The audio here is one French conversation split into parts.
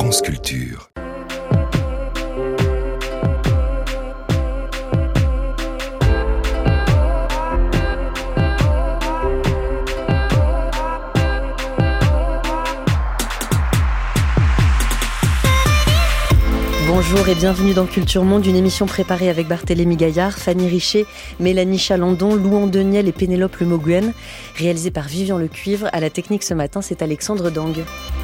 France Culture. Bonjour et bienvenue dans Culture Monde, une émission préparée avec Barthélémy Gaillard, Fanny Richer, Mélanie Chalandon, Louan Deniel et Pénélope Lemoguen, réalisée par Vivian Lecuivre. À la technique ce matin, c'est Alexandre Dang.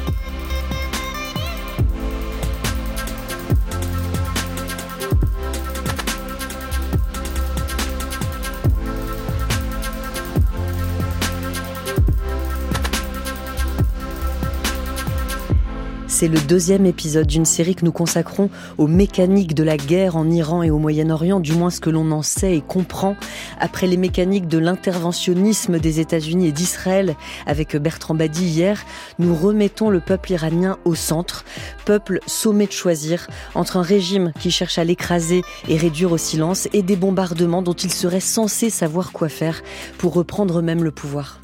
C'est le deuxième épisode d'une série que nous consacrons aux mécaniques de la guerre en Iran et au Moyen-Orient, du moins ce que l'on en sait et comprend. Après les mécaniques de l'interventionnisme des États-Unis et d'Israël avec Bertrand Badi hier, nous remettons le peuple iranien au centre. Peuple sommé de choisir entre un régime qui cherche à l'écraser et réduire au silence et des bombardements dont il serait censé savoir quoi faire pour reprendre même le pouvoir.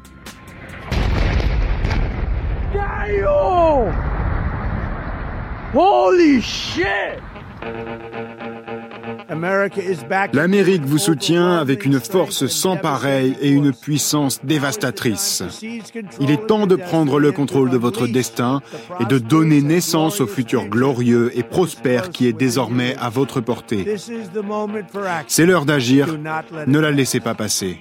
Holy shit! L'Amérique vous soutient avec une force sans pareille et une puissance dévastatrice. Il est temps de prendre le contrôle de votre destin et de donner naissance au futur glorieux et prospère qui est désormais à votre portée. C'est l'heure d'agir, ne la laissez pas passer.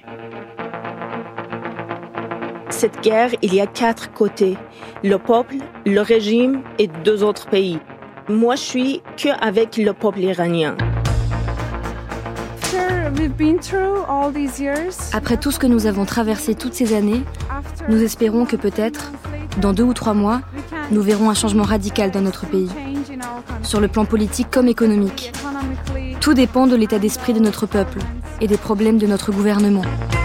Cette guerre, il y a 4 côtés. Le peuple, le régime et 2 autres pays. Moi, je suis qu'avec le peuple iranien. Après tout ce que nous avons traversé toutes ces années, nous espérons que peut-être, dans 2 ou 3 mois, nous verrons un changement radical dans notre pays. Sur le plan politique comme économique. Tout dépend de l'état d'esprit de notre peuple et des problèmes de notre gouvernement.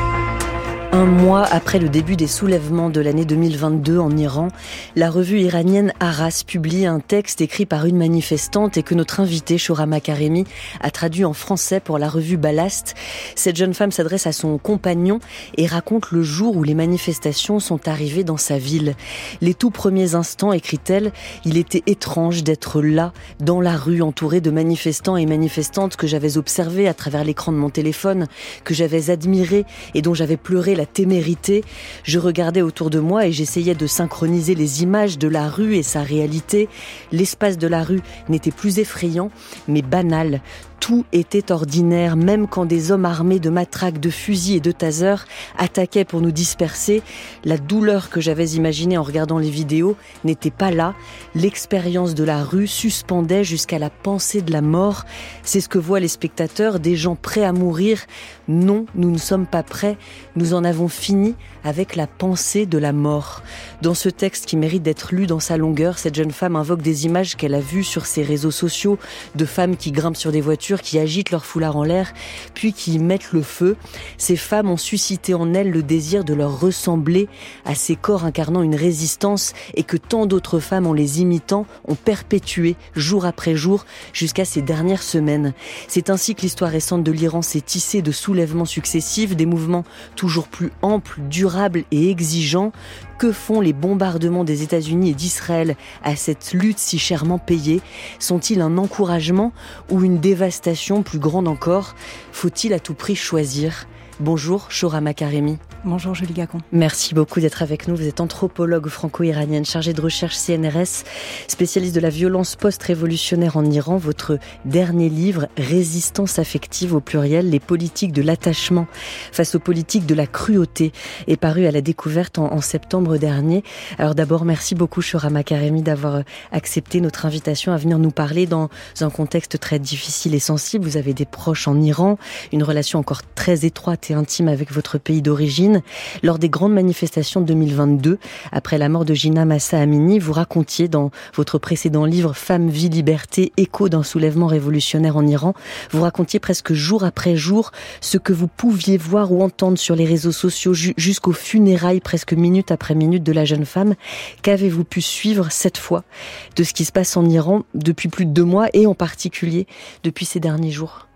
Un mois après le début des soulèvements de l'année 2022 en Iran, la revue iranienne Aras publie un texte écrit par une manifestante et que notre invitée, Shohrama Karemi, a traduit en français pour la revue Ballast. Cette jeune femme s'adresse à son compagnon et raconte le jour où les manifestations sont arrivées dans sa ville. Les tout premiers instants, écrit-elle, il était étrange d'être là, dans la rue, entourée de manifestants et manifestantes que j'avais observés à travers l'écran de mon téléphone, que j'avais admirés et dont j'avais pleuré la témérité. Je regardais autour de moi et j'essayais de synchroniser les images de la rue et sa réalité. L'espace de la rue n'était plus effrayant, mais banal. Tout était ordinaire, même quand des hommes armés de matraques, de fusils et de tasers attaquaient pour nous disperser. La douleur que j'avais imaginée en regardant les vidéos n'était pas là. L'expérience de la rue suspendait jusqu'à la pensée de la mort. C'est ce que voient les spectateurs, des gens prêts à mourir. Non, nous ne sommes pas prêts. Nous en avons fini avec la pensée de la mort. Dans ce texte qui mérite d'être lu dans sa longueur, cette jeune femme invoque des images qu'elle a vues sur ses réseaux sociaux de femmes qui grimpent sur des voitures, qui agitent leur foulard en l'air, puis qui y mettent le feu. Ces femmes ont suscité en elles le désir de leur ressembler à ces corps incarnant une résistance et que tant d'autres femmes, en les imitant, ont perpétué jour après jour jusqu'à ces dernières semaines. C'est ainsi que l'histoire récente de l'Iran s'est tissée de soulèvements successifs, des mouvements toujours plus amples, durables et exigeants. Que font les bombardements des États-Unis et d'Israël à cette lutte si chèrement payée? Sont-ils un encouragement ou une dévastation plus grande encore? Faut-il à tout prix choisir? Bonjour, Shohrama Karemi. Bonjour, Julie Gacon. Merci beaucoup d'être avec nous. Vous êtes anthropologue franco-iranienne, chargée de recherche CNRS, spécialiste de la violence post-révolutionnaire en Iran. Votre dernier livre, Résistance affective au pluriel, les politiques de l'attachement face aux politiques de la cruauté, est paru à la Découverte en septembre dernier. Alors d'abord, merci beaucoup, Shohrama Karemi, d'avoir accepté notre invitation à venir nous parler dans un contexte très difficile et sensible. Vous avez des proches en Iran, une relation encore très étroite et intime avec votre pays d'origine. Lors des grandes manifestations de 2022, après la mort de Jina Mahsa Amini, vous racontiez dans votre précédent livre Femmes, vie, liberté, écho d'un soulèvement révolutionnaire en Iran, vous racontiez presque jour après jour ce que vous pouviez voir ou entendre sur les réseaux sociaux jusqu'aux funérailles presque minute après minute de la jeune femme. Qu'avez-vous pu suivre cette fois de ce qui se passe en Iran depuis plus de 2 mois et en particulier depuis ces derniers jours ?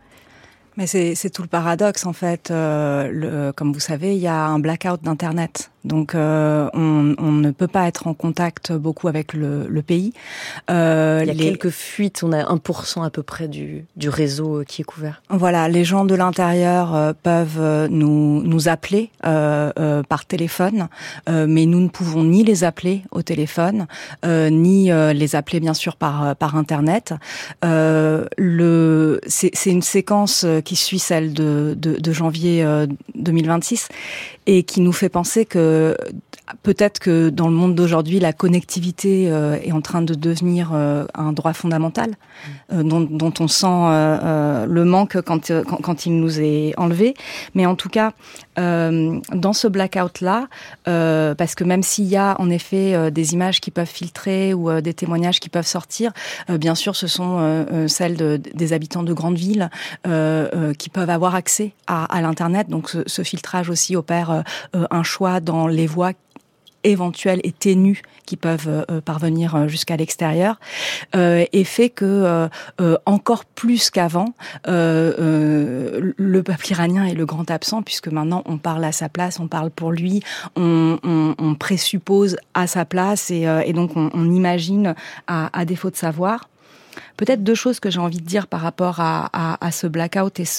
Mais c'est tout le paradoxe en fait. Comme vous savez, il y a un blackout d'Internet. Donc on ne peut pas être en contact beaucoup avec le pays. Il y a quelques fuites, on a 1% à peu près du réseau qui est couvert. Voilà, les gens de l'intérieur peuvent nous appeler par téléphone, mais nous ne pouvons ni les appeler au téléphone, ni les appeler bien sûr par Internet. C'est une séquence qui suit celle de janvier 2026 et qui nous fait penser que peut-être que dans le monde d'aujourd'hui, la connectivité est en train de devenir un droit fondamental, dont on sent le manque quand il nous est enlevé. Mais en tout cas, dans ce blackout-là, parce que même s'il y a en effet des images qui peuvent filtrer ou des témoignages qui peuvent sortir, bien sûr, ce sont celles des habitants de grandes villes qui peuvent avoir accès à l'Internet. Donc ce filtrage aussi opère un choix dans les voies éventuelles et ténues qui peuvent parvenir jusqu'à l'extérieur, et fait que encore plus qu'avant, le peuple iranien est le grand absent, puisque maintenant on parle à sa place, on parle pour lui, on présuppose à sa place, et donc on imagine à défaut de savoir. Peut-être deux choses que j'ai envie de dire par rapport à ce blackout et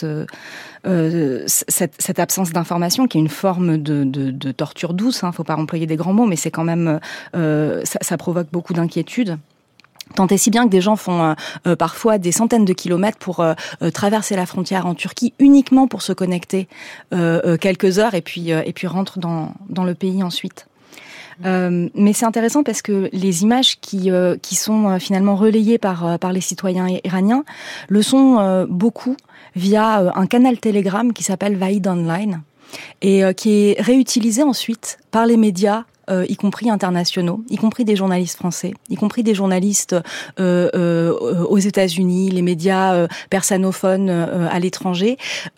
cette absence d'information, qui est une forme de torture douce, hein, faut pas employer des grands mots, mais c'est quand même ça provoque beaucoup d'inquiétude. Tant et si bien que des gens font parfois des centaines de kilomètres pour traverser la frontière en Turquie uniquement pour se connecter quelques heures et puis rentrent dans le pays ensuite. Mais c'est intéressant parce que les images qui sont finalement relayées par les citoyens iraniens le sont beaucoup via un canal Telegram qui s'appelle Vahid Online et qui est réutilisé ensuite par les médias, y compris internationaux, y compris des journalistes français, y compris des journalistes aux États-Unis, les médias persanophones à l'étranger,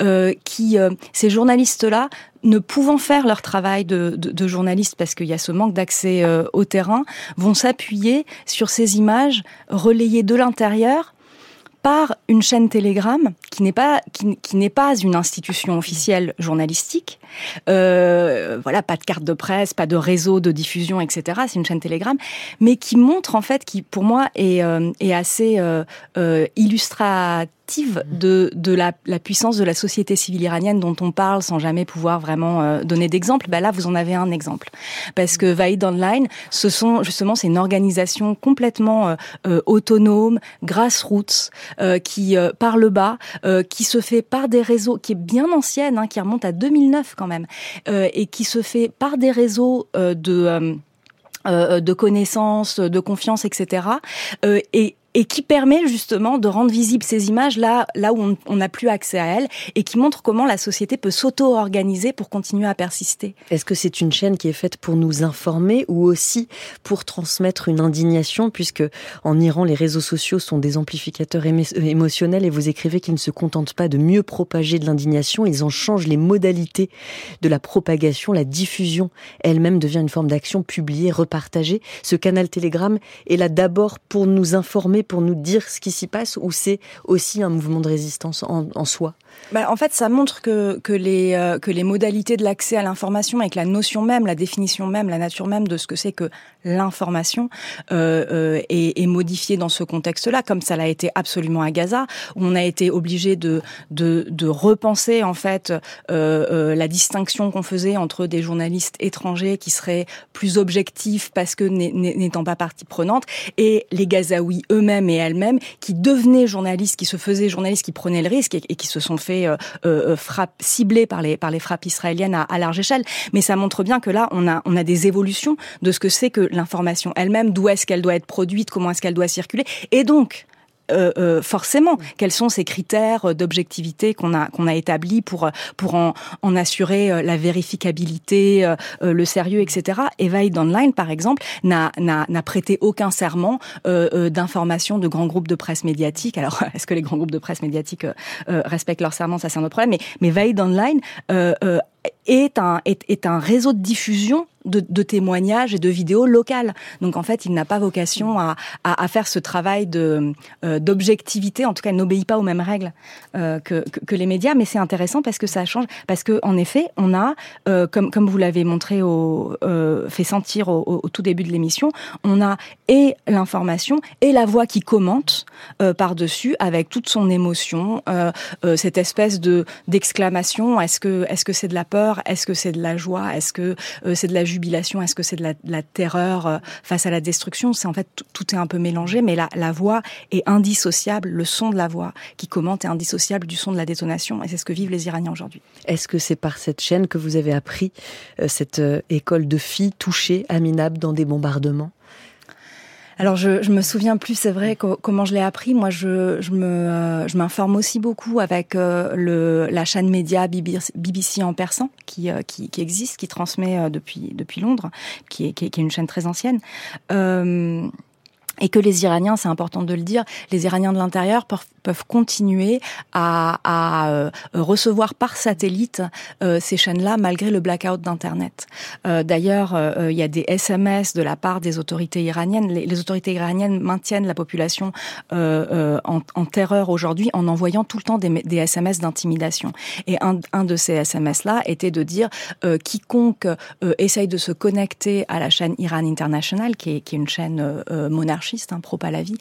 ces journalistes-là, ne pouvant faire leur travail de journaliste parce qu'il y a ce manque d'accès au terrain, vont s'appuyer sur ces images relayées de l'intérieur par une chaîne Telegram qui n'est pas une institution officielle journalistique. Voilà, pas de carte de presse, pas de réseau de diffusion, etc. C'est une chaîne Telegram, mais qui montre en fait, qui pour moi est assez illustrative de la puissance de la société civile iranienne dont on parle sans jamais pouvoir vraiment donner d'exemple. Là, vous en avez un exemple. Parce que Vahid Online, c'est une organisation complètement autonome, grassroots, qui par le bas, qui se fait par des réseaux, qui est bien ancienne, qui remonte à 2009 quand même, et qui se fait par des réseaux de connaissances, de confiance, etc. Et qui permet justement de rendre visibles ces images là où on n'a plus accès à elles, et qui montre comment la société peut s'auto-organiser pour continuer à persister. Est-ce que c'est une chaîne qui est faite pour nous informer ou aussi pour transmettre une indignation, puisque en Iran, les réseaux sociaux sont des amplificateurs émotionnels, et vous écrivez qu'ils ne se contentent pas de mieux propager de l'indignation, ils en changent les modalités de la propagation, la diffusion elle-même devient une forme d'action publiée, repartagée. Ce canal Telegram est là d'abord pour nous informer, pour nous dire ce qui s'y passe, ou c'est aussi un mouvement de résistance en soi? En fait, ça montre que les modalités de l'accès à l'information, avec la notion même, la définition même, la nature même de ce que c'est que l'information est modifiée dans ce contexte-là, comme ça l'a été absolument à Gaza, où on a été obligé de repenser en fait la distinction qu'on faisait entre des journalistes étrangers qui seraient plus objectifs parce que n'étant pas partie prenante, et les Gazaouis eux-mêmes et elles-mêmes qui devenaient journalistes, qui se faisaient journalistes, qui prenaient le risque et qui se sont fait ciblés par les frappes israéliennes à large échelle. Mais ça montre bien que là, on a des évolutions de ce que c'est que l'information elle-même, d'où est-ce qu'elle doit être produite, comment est-ce qu'elle doit circuler, et donc forcément, quels sont ces critères d'objectivité qu'on a établis pour en assurer la vérificabilité, le sérieux, etc. Et Vahid Online, par exemple, n'a prêté aucun serment d'information de grands groupes de presse médiatique. Alors, est-ce que les grands groupes de presse médiatique respectent leur serment? Ça, c'est un autre problème. Mais Vahid Online est un réseau de diffusion de témoignages et de vidéos locales. Donc en fait, il n'a pas vocation à faire ce travail d'objectivité. En tout cas, il n'obéit pas aux mêmes règles que les médias. Mais c'est intéressant parce que ça change. Parce que en effet, on a, comme vous l'avez montré, fait sentir au tout début de l'émission, on a et l'information et la voix qui commente par-dessus avec toute son émotion, cette espèce d'exclamation. Est-ce que c'est de la peur? Est-ce que c'est de la joie? Est-ce que c'est de la jubilation? Est-ce que c'est de la terreur face à la destruction? C'est en fait tout est un peu mélangé, mais la voix est indissociable. Le son de la voix qui commente est indissociable du son de la détonation, et c'est ce que vivent les Iraniens aujourd'hui. Est-ce que c'est par cette chaîne que vous avez appris cette école de filles touchées à Minab dans des bombardements? Alors je me souviens plus, c'est vrai, comment je l'ai appris. Moi, je m'informe aussi beaucoup avec la chaîne média BBC en persan qui existe, qui transmet depuis Londres, qui est une chaîne très ancienne. Et que les Iraniens, c'est important de le dire, les Iraniens de l'intérieur peuvent continuer à recevoir par satellite ces chaînes-là malgré le blackout d'Internet. D'ailleurs, il y a des SMS de la part des autorités iraniennes. Les autorités iraniennes maintiennent la population en terreur aujourd'hui en envoyant tout le temps des SMS d'intimidation. Et un de ces SMS-là était de dire quiconque essaye de se connecter à la chaîne Iran International, qui est une chaîne monarchiste, pro-Pahlavi,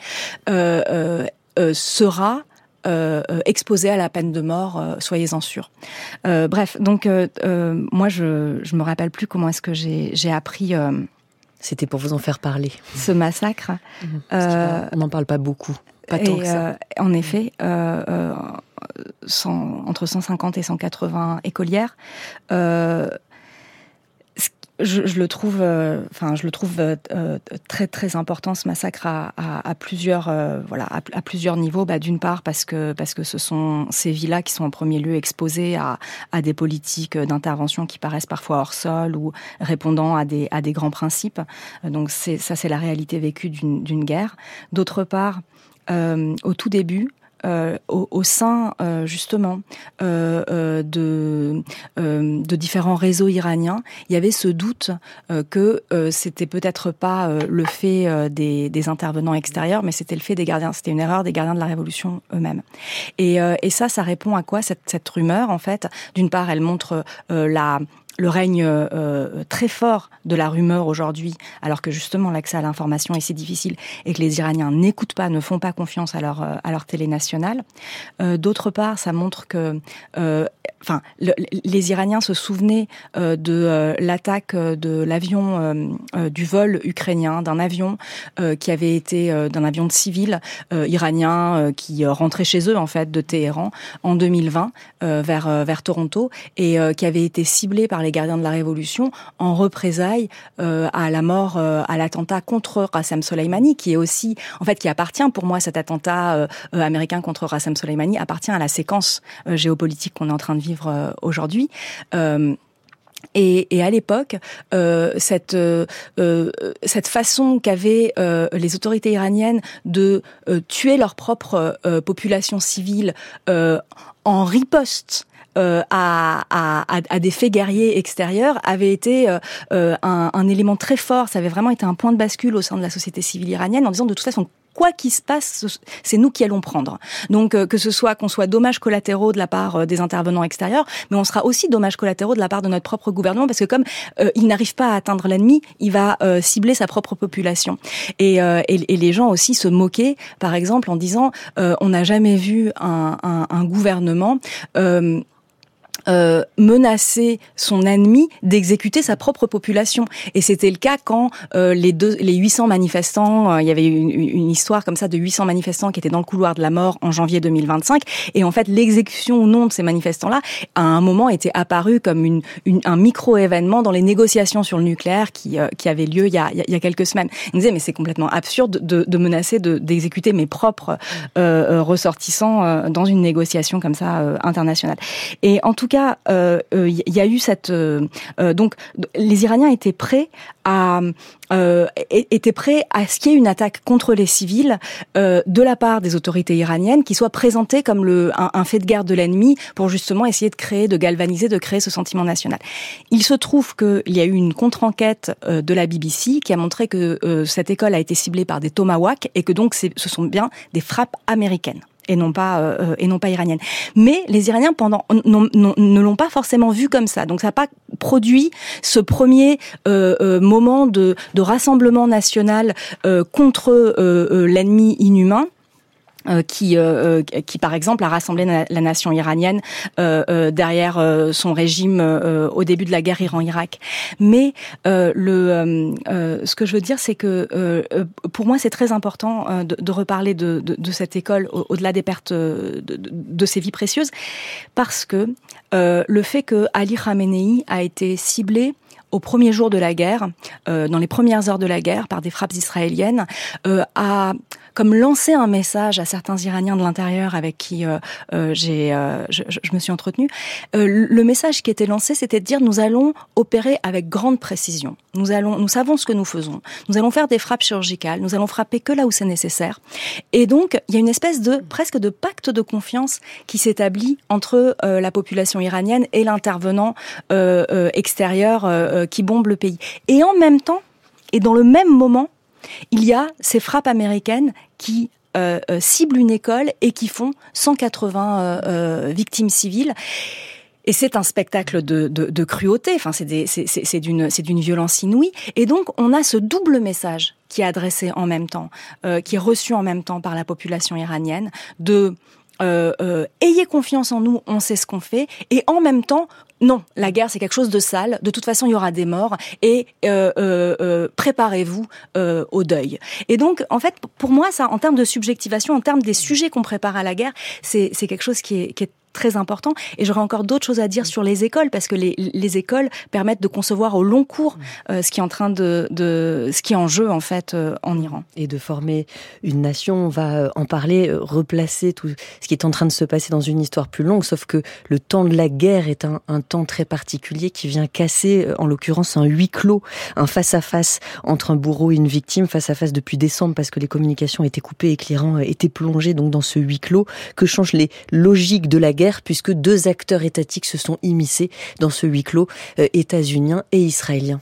sera exposé à la peine de mort, soyez-en sûrs. Bref, donc moi je me rappelle plus comment est-ce que j'ai appris. C'était pour vous en faire parler. Ce massacre. On n'en parle pas beaucoup. Pas tant que ça. En effet, entre 150 et 180 écolières. Je le trouve très très important, ce massacre à plusieurs niveaux. D'une part parce que ce sont ces villas qui sont en premier lieu exposées à des politiques d'intervention qui paraissent parfois hors sol ou répondant à des grands principes. Donc c'est la réalité vécue d'une guerre. D'autre part, au tout début, au sein justement de différents réseaux iraniens, il y avait ce doute que c'était peut-être pas le fait des intervenants extérieurs, mais c'était le fait des gardiens. C'était une erreur des gardiens de la révolution eux-mêmes. Et ça répond à quoi cette rumeur? En fait, d'une part, elle montre le règne très fort de la rumeur aujourd'hui, alors que justement l'accès à l'information est si difficile et que les Iraniens n'écoutent pas, ne font pas confiance à leur télé nationale. D'autre part, ça montre que les Iraniens se souvenaient de l'attaque de l'avion, du vol ukrainien, d'un avion qui avait été d'un avion de civil iranien qui rentrait chez eux en fait de Téhéran en 2020 vers Toronto et qui avait été ciblé par les gardiens de la Révolution en représailles à la mort, à l'attentat contre Qassem Soleimani, qui est aussi, en fait, qui appartient pour moi, cet attentat américain contre Qassem Soleimani appartient à la séquence géopolitique qu'on est en train de vivre aujourd'hui. Et à l'époque, cette façon qu'avaient les autorités iraniennes de tuer leur propre population civile en riposte à des faits guerriers extérieurs avait été un élément très fort. Ça avait vraiment été un point de bascule au sein de la société civile iranienne en disant de toute façon, quoi qu'il se passe, c'est nous qui allons prendre. Donc que ce soit qu'on soit dommages collatéraux de la part des intervenants extérieurs, mais on sera aussi dommages collatéraux de la part de notre propre gouvernement parce que comme il n'arrive pas à atteindre l'ennemi, il va cibler sa propre population. Et les gens aussi se moquaient, par exemple, en disant on n'a jamais vu un gouvernement menacer son ennemi d'exécuter sa propre population. Et c'était le cas quand les 800 manifestants, il y avait une histoire comme ça de 800 manifestants qui étaient dans le couloir de la mort en janvier 2025. Et en fait, l'exécution ou non de ces manifestants-là, à un moment, était apparu comme un micro-événement dans les négociations sur le nucléaire qui avaient lieu il y a quelques semaines. Ils disaient, mais c'est complètement absurde de menacer d'exécuter mes propres ressortissants dans une négociation comme ça internationale. Et en tout cas, cas, y a eu cette donc les Iraniens étaient prêts à ce qu'il y ait une attaque contre les civils de la part des autorités iraniennes qui soit présentée comme un fait de guerre de l'ennemi pour justement essayer de galvaniser, de créer ce sentiment national. Il se trouve qu'il y a eu une contre-enquête de la BBC qui a montré que cette école a été ciblée par des Tomahawk et que donc ce sont bien des frappes américaines. Et non pas iranienne. Mais les Iraniens ne l'ont pas forcément vu comme ça. Donc ça n'a pas produit ce premier moment de rassemblement national contre l'ennemi inhumain. Qui par exemple a rassemblé la nation iranienne derrière son régime au début de la guerre Iran-Irak. Mais ce que je veux dire, c'est que pour moi c'est très important de reparler de cette école au-delà des pertes de ses vies précieuses, parce que le fait que Ali Khamenei a été ciblé au premier jour de la guerre, dans les premières heures de la guerre, par des frappes israéliennes, a comme lancé un message à certains Iraniens de l'intérieur avec qui je me suis entretenue. Le message qui était lancé, c'était de dire: nous allons opérer avec grande précision. Nous savons ce que nous faisons. Nous allons faire des frappes chirurgicales. Nous allons frapper que là où c'est nécessaire. Et donc, il y a une espèce presque de pacte de confiance qui s'établit entre la population iranienne et l'intervenant extérieur qui bombe le pays. Et en même temps, et dans le même moment, il y a ces frappes américaines qui ciblent une école et qui font 180 victimes civiles. Et c'est un spectacle de cruauté. Enfin, c'est d'une violence inouïe. Et donc, on a ce double message qui est adressé en même temps, qui est reçu en même temps par la population iranienne, de ayez confiance en nous, on sait ce qu'on fait, et en même temps, non, la guerre c'est quelque chose de sale, de toute façon il y aura des morts, et préparez-vous au deuil. Et donc, en fait, pour moi, ça, en termes de subjectivation, en termes des sujets qu'on prépare à la guerre, c'est quelque chose qui est très important. Et j'aurais encore d'autres choses à dire sur les écoles, parce que les écoles permettent de concevoir au long cours ce qui est en jeu en fait en Iran. Et de former une nation, on va en parler, replacer tout ce qui est en train de se passer dans une histoire plus longue, sauf que le temps de la guerre est un temps très particulier qui vient casser, en l'occurrence, un huis clos, un face-à-face entre un bourreau et une victime, face-à-face depuis décembre, parce que les communications étaient coupées et que l'Iran était plongé donc dans ce huis clos. Que changent les logiques de la guerre, puisque deux acteurs étatiques se sont immiscés dans ce huis clos états-unien et israélien.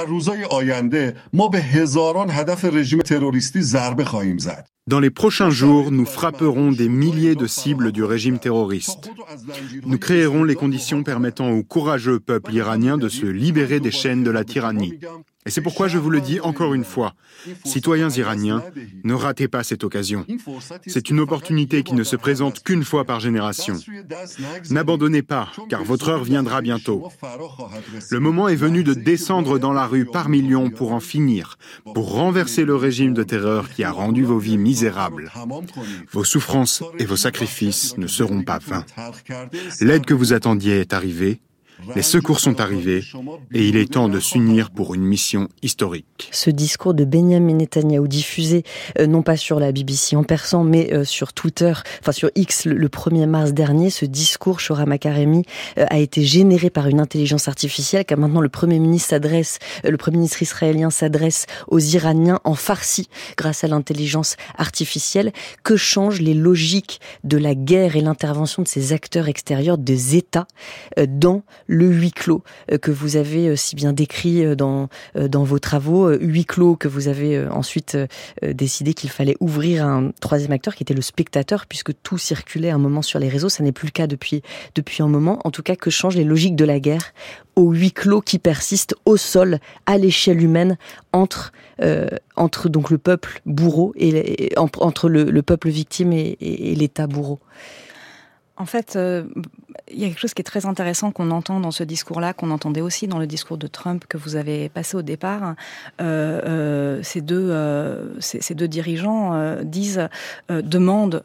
Dans les prochains jours, nous frapperons des milliers de cibles du régime terroriste. Nous créerons les conditions permettant au courageux peuple iranien de se libérer des chaînes de la tyrannie. Et c'est pourquoi je vous le dis encore une fois, citoyens iraniens, ne ratez pas cette occasion. C'est une opportunité qui ne se présente qu'une fois par génération. N'abandonnez pas, car votre heure viendra bientôt. Le moment est venu de descendre dans la rue par millions pour en finir, pour renverser le régime de terreur qui a rendu vos vies misérables. Vos souffrances et vos sacrifices ne seront pas vains. L'aide que vous attendiez est arrivée. Les secours sont arrivés et il est temps de s'unir pour une mission historique. Ce discours de Benyamin Netanyahou diffusé non pas sur la BBC en persan mais sur Twitter, enfin sur X le 1er mars dernier, ce discours Shohram Akaremi a été généré par une intelligence artificielle, car maintenant le Premier ministre israélien s'adresse aux Iraniens en farsi grâce à l'intelligence artificielle. Que changent les logiques de la guerre et l'intervention de ces acteurs extérieurs, des États, dans le huis clos que vous avez si bien décrit dans vos travaux, huis clos que vous avez ensuite décidé qu'il fallait ouvrir à un troisième acteur qui était le spectateur, puisque tout circulait un moment sur les réseaux. Ça n'est plus le cas depuis un moment. En tout cas, que changent les logiques de la guerre au huis clos qui persiste au sol, à l'échelle humaine, entre donc le peuple bourreau et entre le peuple victime et l'État bourreau. En fait, il y a quelque chose qui est très intéressant qu'on entend dans ce discours-là, qu'on entendait aussi dans le discours de Trump que vous avez passé au départ. Ces deux dirigeants demandent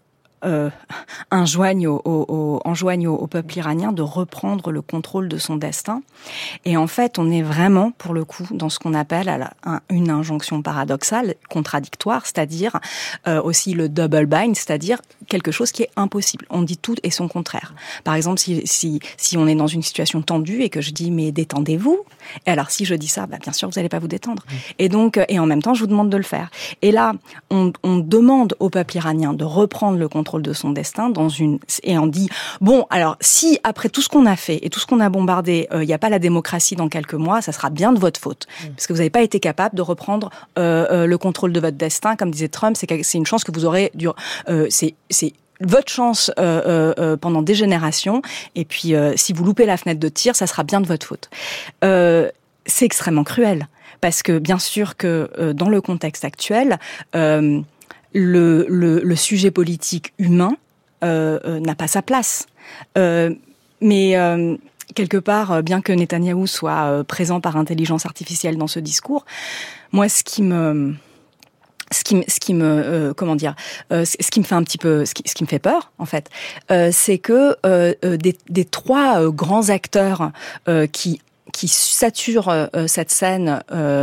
enjoignent au peuple iranien de reprendre le contrôle de son destin. Et en fait, on est vraiment, pour le coup, dans ce qu'on appelle une injonction paradoxale, contradictoire, c'est-à-dire aussi le double bind, c'est-à-dire quelque chose qui est impossible. On dit tout et son contraire. Par exemple, si on est dans une situation tendue et que je dis mais détendez-vous, et alors si je dis ça, bien sûr vous n'allez pas vous détendre. Et donc, et en même temps, je vous demande de le faire. Et là, on demande au peuple iranien de reprendre le contrôle de son destin et on dit bon, alors si après tout ce qu'on a fait et tout ce qu'on a bombardé, il n'y a pas la démocratie dans quelques mois, ça sera bien de votre faute, parce que vous n'avez pas été capable de reprendre le contrôle de votre destin, comme disait Trump. C'est une chance que vous aurez c'est votre chance pendant des générations, et puis si vous loupez la fenêtre de tir, ça sera bien de votre faute. C'est extrêmement cruel, parce que bien sûr que dans le contexte actuel, le sujet politique humain n'a pas sa place. Mais quelque part, bien que Netanyahou soit présent par intelligence artificielle dans ce discours, moi, ce qui me fait peur, en fait, c'est que des trois grands acteurs qui sature cette scène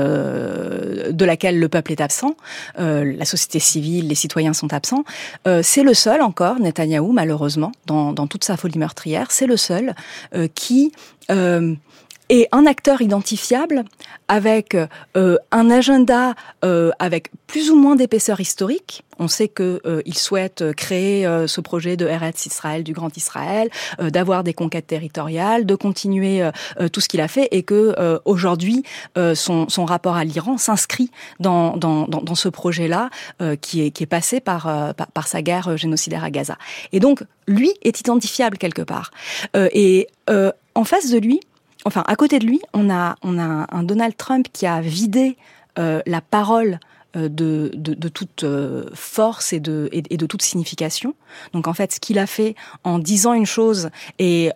de laquelle le peuple est absent, la société civile, les citoyens sont absents. C'est le seul encore, Netanyahou, malheureusement, dans toute sa folie meurtrière, c'est le seul qui est un acteur identifiable avec un agenda avec plus ou moins d'épaisseur historique. On sait que il souhaite créer ce projet de Eretz Israël, du Grand Israël, d'avoir des conquêtes territoriales, de continuer tout ce qu'il a fait, et que aujourd'hui son rapport à l'Iran s'inscrit dans ce projet-là qui est passé par sa guerre génocidaire à Gaza. Et donc lui est identifiable quelque part. En face de lui, enfin, à côté de lui, on a un Donald Trump qui a vidé la parole de toute force et de toute signification. Donc en fait, ce qu'il a fait en disant une chose et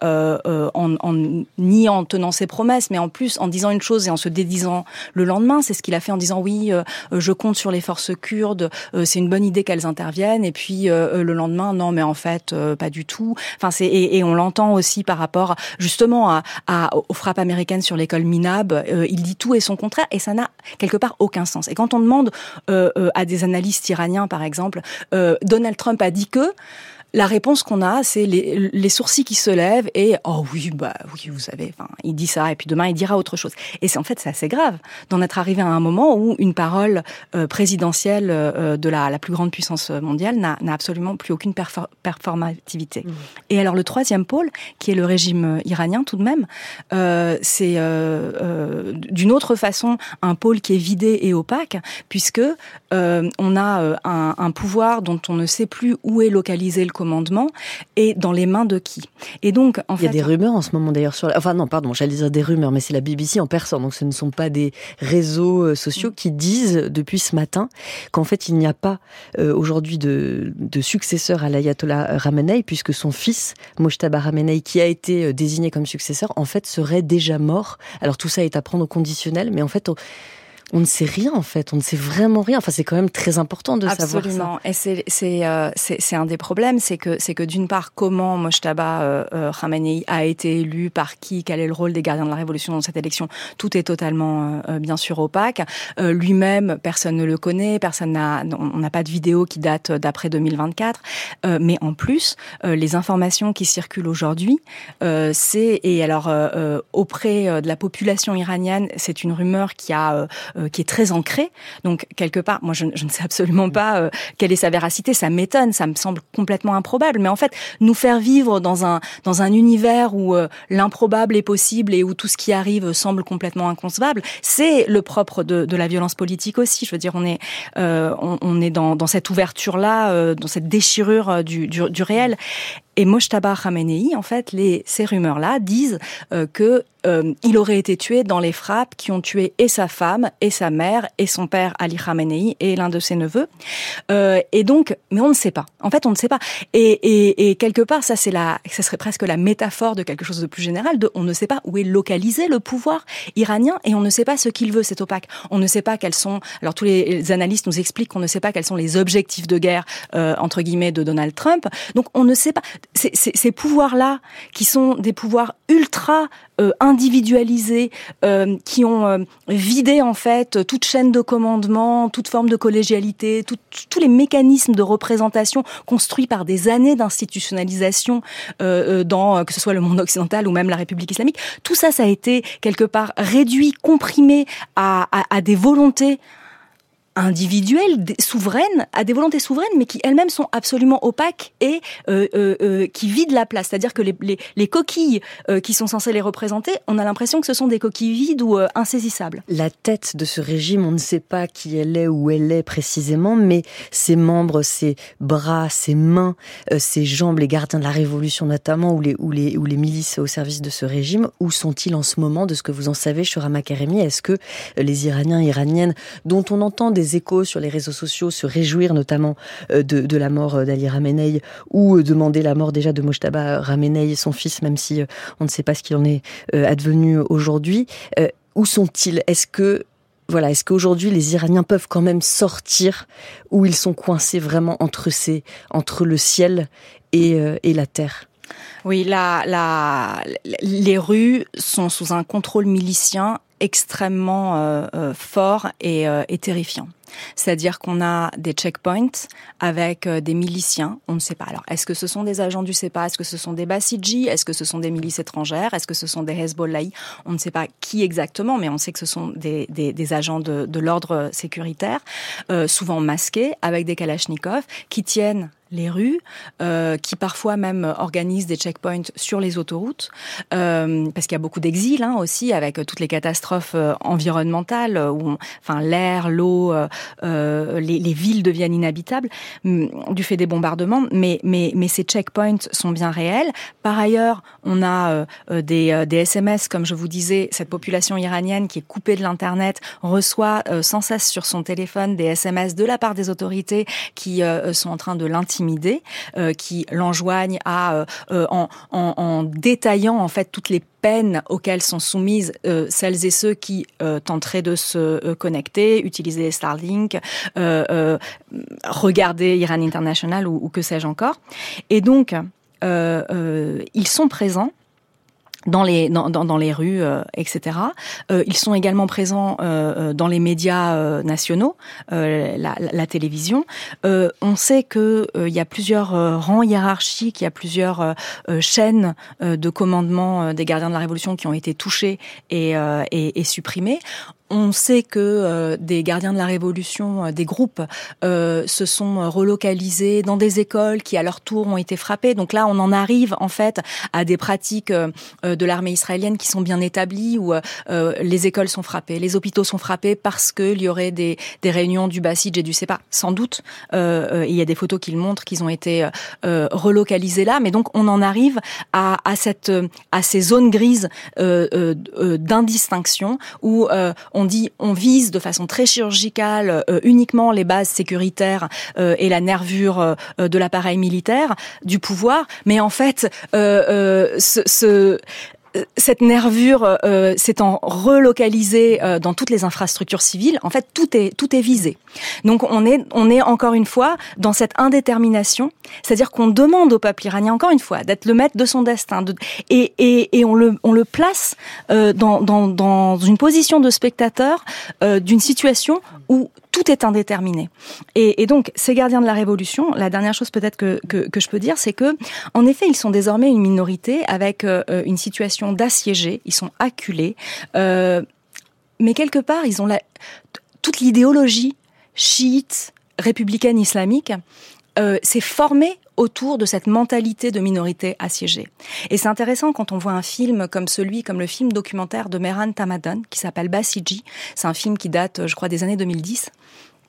en niant, tenant ses promesses, mais en plus en disant une chose et en se dédisant le lendemain, c'est ce qu'il a fait en disant oui, je compte sur les forces kurdes, c'est une bonne idée qu'elles interviennent, et puis le lendemain, non, mais en fait, pas du tout. Enfin, et on l'entend aussi par rapport justement aux frappes américaines sur l'école Minab. Il dit tout et son contraire, et ça n'a quelque part aucun sens. Et quand on demande à des analystes iraniens, par exemple, Donald Trump a dit que, la réponse qu'on a, c'est les sourcils qui se lèvent et oh oui, oui, vous savez, enfin, il dit ça et puis demain il dira autre chose. Et c'est assez grave d'en être arrivé à un moment où une parole présidentielle de la plus grande puissance mondiale n'a absolument plus aucune performativité. Et alors le troisième pôle, qui est le régime iranien tout de même, c'est d'une autre façon un pôle qui est vidé et opaque, puisque on a un pouvoir dont on ne sait plus où est localisé le commandement et dans les mains de qui. Et donc, en fait, il y a des rumeurs en ce moment d'ailleurs sur enfin non, pardon, j'allais dire des rumeurs, mais c'est la BBC en persan, donc ce ne sont pas des réseaux sociaux qui disent depuis ce matin qu'en fait il n'y a pas aujourd'hui de successeur à l'ayatollah Khamenei, puisque son fils Mojtaba Khamenei, qui a été désigné comme successeur, en fait serait déjà mort. Alors tout ça est à prendre au conditionnel, mais en fait on ne sait rien, en fait. On ne sait vraiment rien. Enfin, c'est quand même très important de savoir ça. Absolument. Et c'est un des problèmes, c'est que d'une part, comment Mojtaba Khamenei a été élu, par qui, quel est le rôle des gardiens de la révolution dans cette élection, tout est totalement, bien sûr, opaque. Lui-même, personne ne le connaît, on n'a pas de vidéo qui date d'après 2024. Mais en plus, les informations qui circulent aujourd'hui, auprès de la population iranienne, c'est une rumeur qui est très ancrée. Donc, quelque part, moi, je ne sais absolument pas quelle est sa véracité. Ça m'étonne, ça me semble complètement improbable. Mais en fait, nous faire vivre dans un univers où l'improbable est possible et où tout ce qui arrive semble complètement inconcevable, c'est le propre de la violence politique aussi. Je veux dire, on est dans cette ouverture-là, dans cette déchirure du réel. Et Mojtaba Khamenei, en fait, ces rumeurs-là disent que il aurait été tué dans les frappes qui ont tué et sa femme, et sa mère, et son père Ali Khamenei, et l'un de ses neveux. Et donc, mais on ne sait pas. En fait, on ne sait pas. Et quelque part, ça serait presque la métaphore de quelque chose de plus général. On ne sait pas où est localisé le pouvoir iranien, et on ne sait pas ce qu'il veut. C'est opaque. On ne sait pas quels sont. Alors tous les analystes nous expliquent qu'on ne sait pas quels sont les objectifs de guerre entre guillemets de Donald Trump. Donc on ne sait pas. Ces pouvoirs-là, qui sont des pouvoirs ultra individualisés, qui ont vidé en fait toute chaîne de commandement, toute forme de collégialité, tous les mécanismes de représentation construits par des années d'institutionnalisation dans que ce soit le monde occidental ou même la République islamique. Tout ça, ça a été quelque part réduit, comprimé à des volontés individuelles, souveraines, à des volontés souveraines, mais qui elles-mêmes sont absolument opaques et qui vident la place. C'est-à-dire que les coquilles qui sont censées les représenter, on a l'impression que ce sont des coquilles vides ou insaisissables. La tête de ce régime, on ne sait pas qui elle est, où elle est précisément, mais ses membres, ses bras, ses mains, ses jambes, les gardiens de la Révolution notamment, ou les milices au service de ce régime, où sont-ils en ce moment, de ce que vous en savez, Choura Makaremi? Est-ce que les Iraniens, Iraniennes, dont on entend des échos sur les réseaux sociaux se réjouir notamment de la mort d'Ali Khamenei ou demander la mort déjà de Mojtaba Khamenei, son fils, même si on ne sait pas ce qu'il en est advenu aujourd'hui. Où sont-ils? Est-ce qu'aujourd'hui les Iraniens peuvent quand même sortir, ou ils sont coincés vraiment entre le ciel et la terre? Oui, les rues sont sous un contrôle milicien extrêmement fort et terrifiant. C'est-à-dire qu'on a des checkpoints avec des miliciens, on ne sait pas. Alors, est-ce que ce sont des agents du Sepa? Est-ce que ce sont des Basiji? Est-ce que ce sont des milices étrangères? Est-ce que ce sont des Hezbollahi? On ne sait pas qui exactement, mais on sait que ce sont des agents de l'ordre sécuritaire, souvent masqués, avec des kalachnikovs, qui tiennent les rues, qui parfois même organisent des checkpoints sur les autoroutes, parce qu'il y a beaucoup d'exil aussi, avec toutes les catastrophes environnementales, où l'air, l'eau, les villes deviennent inhabitables du fait des bombardements, mais ces checkpoints sont bien réels. Par ailleurs, on a des SMS, comme je vous disais, cette population iranienne qui est coupée de l'internet reçoit sans cesse sur son téléphone des SMS de la part des autorités qui sont en train de l'intimider, qui l'enjoignent en détaillant en fait toutes les peines auxquelles sont soumises celles et ceux qui tenteraient de se connecter, utiliser Starlink, regarder Iran International ou que sais-je encore. Et donc, ils sont présents dans les rues, etc. Ils sont également présents dans les médias nationaux, la télévision. On sait que il y a plusieurs rangs hiérarchiques, il y a plusieurs chaînes de commandement des gardiens de la Révolution qui ont été touchées et supprimées. On sait que des gardiens de la Révolution, des groupes, se sont relocalisés dans des écoles qui, à leur tour, ont été frappées. Donc là, on en arrive, en fait, à des pratiques de l'armée israélienne qui sont bien établies, où les écoles sont frappées, les hôpitaux sont frappés parce qu'il y aurait des réunions du Basij et du Sepa. Sans doute, il y a des photos qui le montrent, qu'ils ont été relocalisés là. Mais donc, on en arrive à ces zones grises d'indistinction où on vise de façon très chirurgicale uniquement les bases sécuritaires et la nervure de l'appareil militaire du pouvoir, mais en fait cette nervure s'étant relocalisée dans toutes les infrastructures civiles, en fait tout est visé. Donc on est encore une fois dans cette indétermination, c'est-à-dire qu'on demande au peuple iranien encore une fois d'être le maître de son destin, et on le place dans une position de spectateur d'une situation où tout est indéterminé. Et donc, ces gardiens de la Révolution, la dernière chose peut-être que je peux dire, c'est que, en effet, ils sont désormais une minorité avec une situation d'assiégés, ils sont acculés, mais quelque part, ils ont toute l'idéologie chiite, républicaine, islamique, s'est formée autour de cette mentalité de minorité assiégée. Et c'est intéressant quand on voit un film comme le film documentaire de Mehran Tamadan, qui s'appelle Basiji. C'est un film qui date, je crois, des années 2010.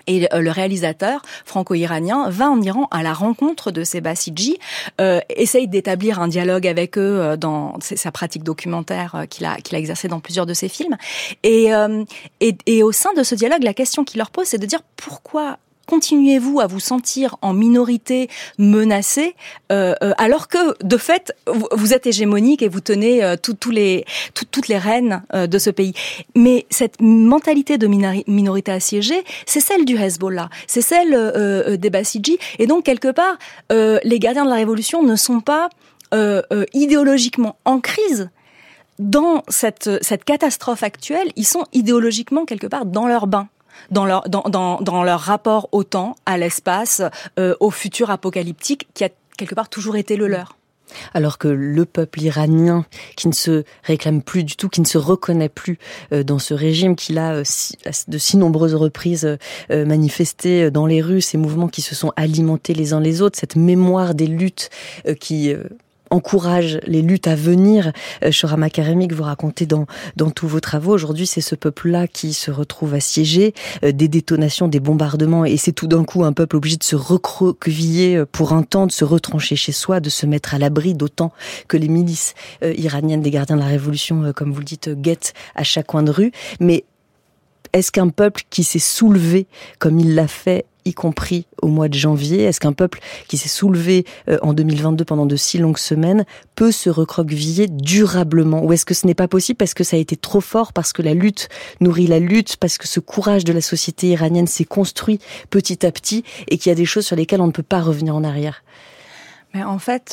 Et le réalisateur franco-iranien va en Iran à la rencontre de ces Bassidji, essaye d'établir un dialogue avec eux dans sa pratique documentaire qu'il a exercée dans plusieurs de ses films. Et au sein de ce dialogue, la question qu'il leur pose, c'est de dire pourquoi continuez-vous à vous sentir en minorité menacée alors que, de fait, vous êtes hégémonique et vous tenez toutes les rênes de ce pays. Mais cette mentalité de minorité assiégée, c'est celle du Hezbollah, c'est celle des Bassidji. Et donc, quelque part, les gardiens de la révolution ne sont pas idéologiquement en crise. Dans cette catastrophe actuelle, ils sont idéologiquement, quelque part, dans leur bain. Dans leur rapport au temps, à l'espace, au futur apocalyptique qui a quelque part toujours été le leur. Alors que le peuple iranien, qui ne se réclame plus du tout, qui ne se reconnaît plus dans ce régime, qu'il a de si nombreuses reprises manifesté dans les rues, ces mouvements qui se sont alimentés les uns les autres, cette mémoire des luttes qui encourage les luttes à venir. Shoura Makaremi, que vous racontez dans tous vos travaux, aujourd'hui c'est ce peuple-là qui se retrouve assiégé, des détonations, des bombardements, et c'est tout d'un coup un peuple obligé de se recroqueviller pour un temps, de se retrancher chez soi, de se mettre à l'abri, d'autant que les milices iraniennes des gardiens de la révolution, comme vous le dites, guettent à chaque coin de rue. Mais est-ce qu'un peuple qui s'est soulevé comme il l'a fait, y compris au mois de janvier, est-ce qu'un peuple qui s'est soulevé en 2022 pendant de si longues semaines peut se recroqueviller durablement? Ou est-ce que ce n'est pas possible parce que ça a été trop fort, parce que la lutte nourrit la lutte, parce que ce courage de la société iranienne s'est construit petit à petit et qu'il y a des choses sur lesquelles on ne peut pas revenir en arrière? Mais en fait,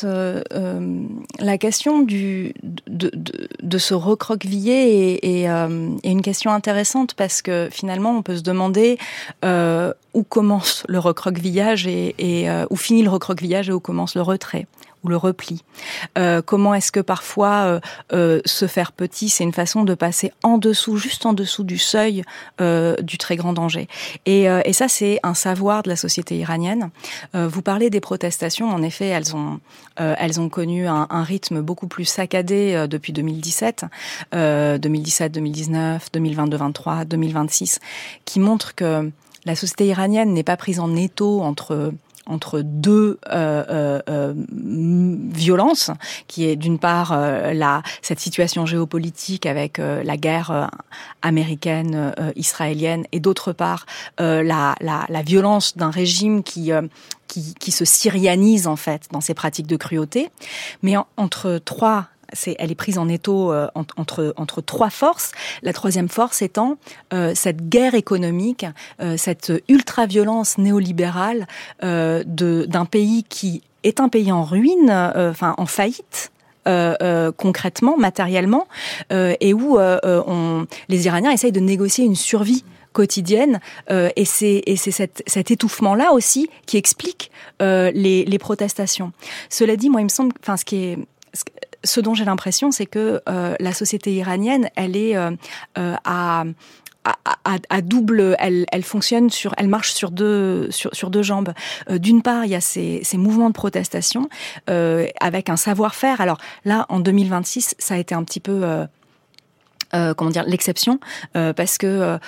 la question de se recroqueviller est une question intéressante parce que finalement, on peut se demander où commence le recroquevillage et où finit le recroquevillage et où commence le retrait ou le repli. Comment est-ce que parfois se faire petit, c'est une façon de passer juste en dessous du seuil du très grand danger. Et ça, c'est un savoir de la société iranienne. Vous parlez des protestations, en effet, elles ont connu un rythme beaucoup plus saccadé depuis 2017, 2019, 2022-23, 2026, qui montre que la société iranienne n'est pas prise en étau entre deux violences, qui est d'une part cette situation géopolitique avec la guerre américaine, israélienne, et d'autre part la violence d'un régime qui se syrianise en fait dans ses pratiques de cruauté, mais elle est prise en étau entre trois forces. La troisième force étant cette guerre économique, cette ultra-violence néolibérale d'un pays qui est un pays en ruine, en faillite. Concrètement, matériellement, et où les Iraniens essayent de négocier une survie quotidienne, et c'est cet étouffement-là aussi qui explique les protestations. Cela dit, moi, il me semble, ce dont j'ai l'impression, c'est que la société iranienne, elle est à double, elle fonctionne elle marche sur deux jambes. D'une part, il y a ces mouvements de protestation avec un savoir-faire. Alors là, en 2026, ça a été un petit peu l'exception, parce que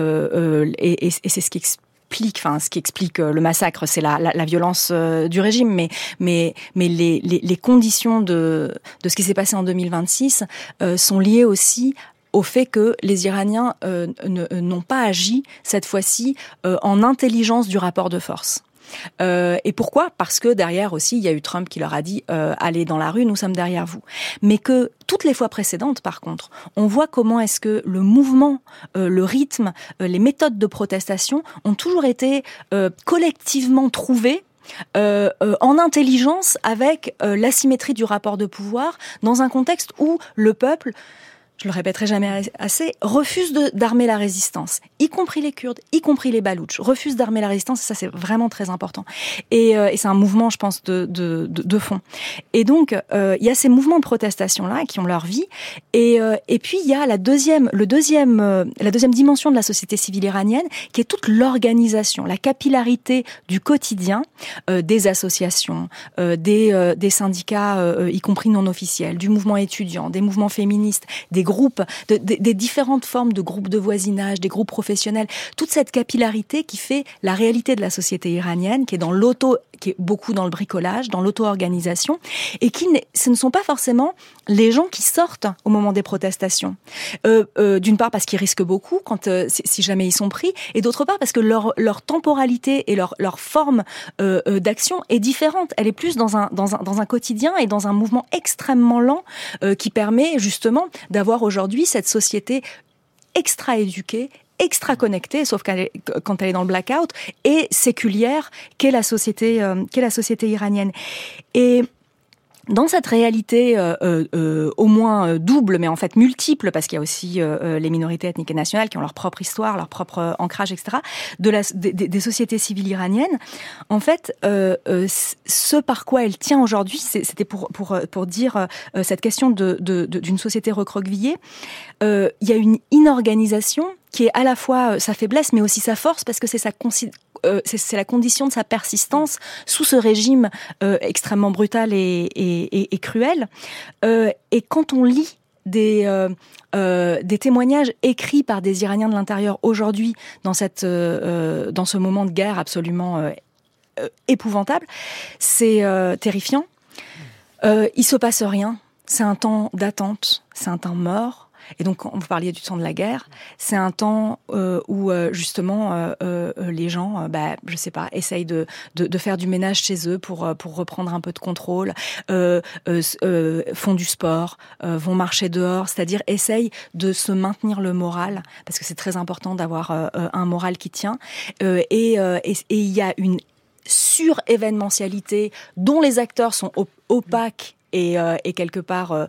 et c'est ce qui explique le massacre, c'est la violence du régime, mais les conditions de ce qui s'est passé en 2026 sont liées aussi au fait que les Iraniens n'ont pas agi cette fois-ci en intelligence du rapport de force. Et pourquoi ? Parce que derrière aussi, il y a eu Trump qui leur a dit allez dans la rue, nous sommes derrière vous. Mais que toutes les fois précédentes, par contre, on voit comment est-ce que le mouvement, le rythme, les méthodes de protestation ont toujours été collectivement trouvées en intelligence avec l'asymétrie du rapport de pouvoir dans un contexte où le peuple, je le répéterai jamais assez, refuse d'armer la résistance, y compris les Kurdes, y compris les Baloutches, refuse d'armer la résistance, et ça c'est vraiment très important. Et c'est un mouvement, je pense, de fond. Et donc, il y a ces mouvements de protestation-là qui ont leur vie, et puis il y a la deuxième dimension de la société civile iranienne, qui est toute l'organisation, la capillarité du quotidien, des associations, des syndicats, y compris non officiels, du mouvement étudiant, des mouvements féministes, des des groupes, des différentes formes de groupes de voisinage, des groupes professionnels, toute cette capillarité qui fait la réalité de la société iranienne, qui est beaucoup dans le bricolage, dans l'auto-organisation, et ce ne sont pas forcément les gens qui sortent au moment des protestations. D'une part parce qu'ils risquent beaucoup si jamais ils sont pris, et d'autre part parce que leur temporalité et leur forme d'action est différente. Elle est plus dans un quotidien et dans un mouvement extrêmement lent qui permet justement d'avoir aujourd'hui cette société extra-éduquée, extra-connectée, sauf quand elle est dans le blackout, et séculière qu'est la société iranienne. Et dans cette réalité au moins double, mais en fait multiple, parce qu'il y a aussi les minorités ethniques et nationales qui ont leur propre histoire, leur propre ancrage, etc., des sociétés civiles iraniennes, en fait, ce par quoi elle tient aujourd'hui, c'était pour dire cette question d'une société recroquevillée, il y a une inorganisation qui est à la fois sa faiblesse, mais aussi sa force, parce que c'est la condition de sa persistance sous ce régime extrêmement brutal et cruel. Et quand on lit des témoignages écrits par des Iraniens de l'intérieur aujourd'hui dans ce moment de guerre absolument épouvantable, c'est terrifiant. Il se passe rien. C'est un temps d'attente. C'est un temps mort. Et donc, vous parliez du temps de la guerre, c'est un temps où justement les gens, je sais pas, essayent de faire du ménage chez eux pour reprendre un peu de contrôle, font du sport, vont marcher dehors, c'est-à-dire essayent de se maintenir le moral, parce que c'est très important d'avoir un moral qui tient. Et il y a une surévénementialité dont les acteurs sont opaques et quelque part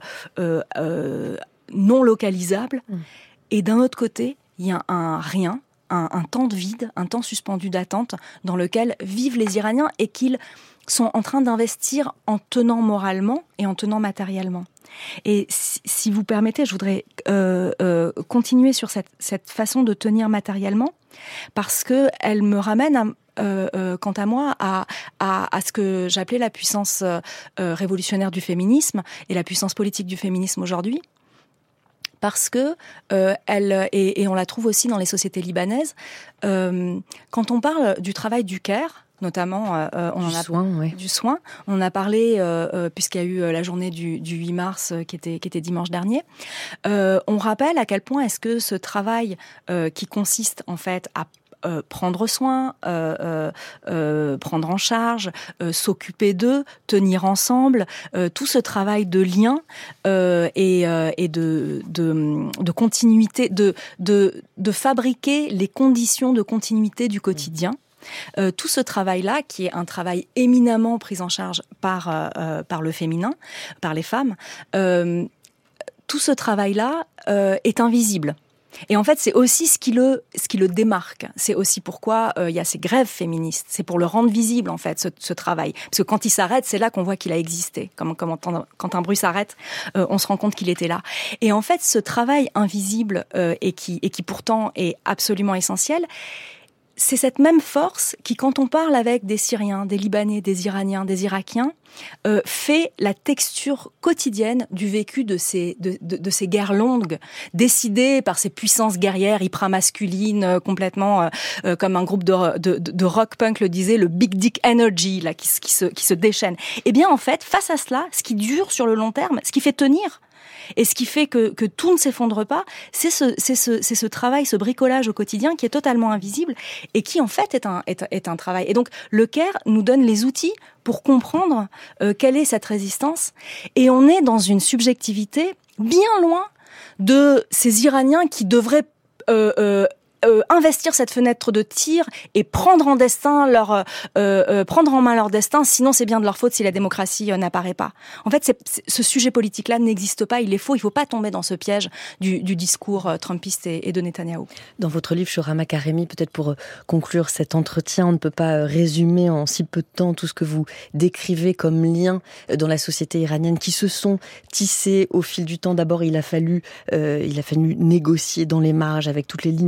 non localisable, et d'un autre côté, il y a un rien, un temps de vide, un temps suspendu d'attente dans lequel vivent les Iraniens et qu'ils sont en train d'investir en tenant moralement et en tenant matériellement. Et si vous permettez, je voudrais continuer sur cette façon de tenir matériellement, parce que elle me ramène quant à moi, à ce que j'appelais la puissance révolutionnaire du féminisme et la puissance politique du féminisme aujourd'hui. Parce que et on la trouve aussi dans les sociétés libanaises. Quand on parle du travail du care, notamment, du soin. On en a parlé puisqu'il y a eu la journée du 8 mars qui était dimanche dernier. On rappelle à quel point est-ce que ce travail qui consiste en fait à prendre soin, prendre en charge, s'occuper d'eux, tenir ensemble, tout ce travail de lien et de continuité, de fabriquer les conditions de continuité du quotidien. Tout ce travail-là, qui est un travail éminemment pris en charge par le féminin, par les femmes, tout ce travail-là est invisible. Et en fait, c'est aussi ce qui le démarque. C'est aussi pourquoi il y a ces grèves féministes. C'est pour le rendre visible, en fait, ce travail. Parce que quand il s'arrête, c'est là qu'on voit qu'il a existé. Comme quand un bruit s'arrête, on se rend compte qu'il était là. Et en fait, ce travail invisible et qui pourtant est absolument essentiel, c'est cette même force qui, quand on parle avec des Syriens, des Libanais, des Iraniens, des Irakiens, fait la texture quotidienne du vécu de ces guerres longues, décidées par ces puissances guerrières hyper-masculines, complètement comme un groupe de rock punk le disait, le Big Dick Energy là qui se déchaîne. Eh bien, en fait, face à cela, ce qui dure sur le long terme, ce qui fait tenir, et ce qui fait que tout ne s'effondre pas, c'est ce travail, ce bricolage au quotidien qui est totalement invisible et qui en fait est un travail. Et donc le care nous donne les outils pour comprendre quelle est cette résistance. Et on est dans une subjectivité bien loin de ces Iraniens qui devraient investir cette fenêtre de tir et prendre en main leur destin, sinon c'est bien de leur faute si la démocratie n'apparaît pas. En fait, ce sujet politique-là n'existe pas, il est faux, il ne faut pas tomber dans ce piège du discours trumpiste et de Netanyahou. Dans votre livre, Shohrama Karemi, peut-être pour conclure cet entretien, on ne peut pas résumer en si peu de temps tout ce que vous décrivez comme liens dans la société iranienne qui se sont tissés au fil du temps. D'abord, il a fallu négocier dans les marges avec toutes les lignes rouges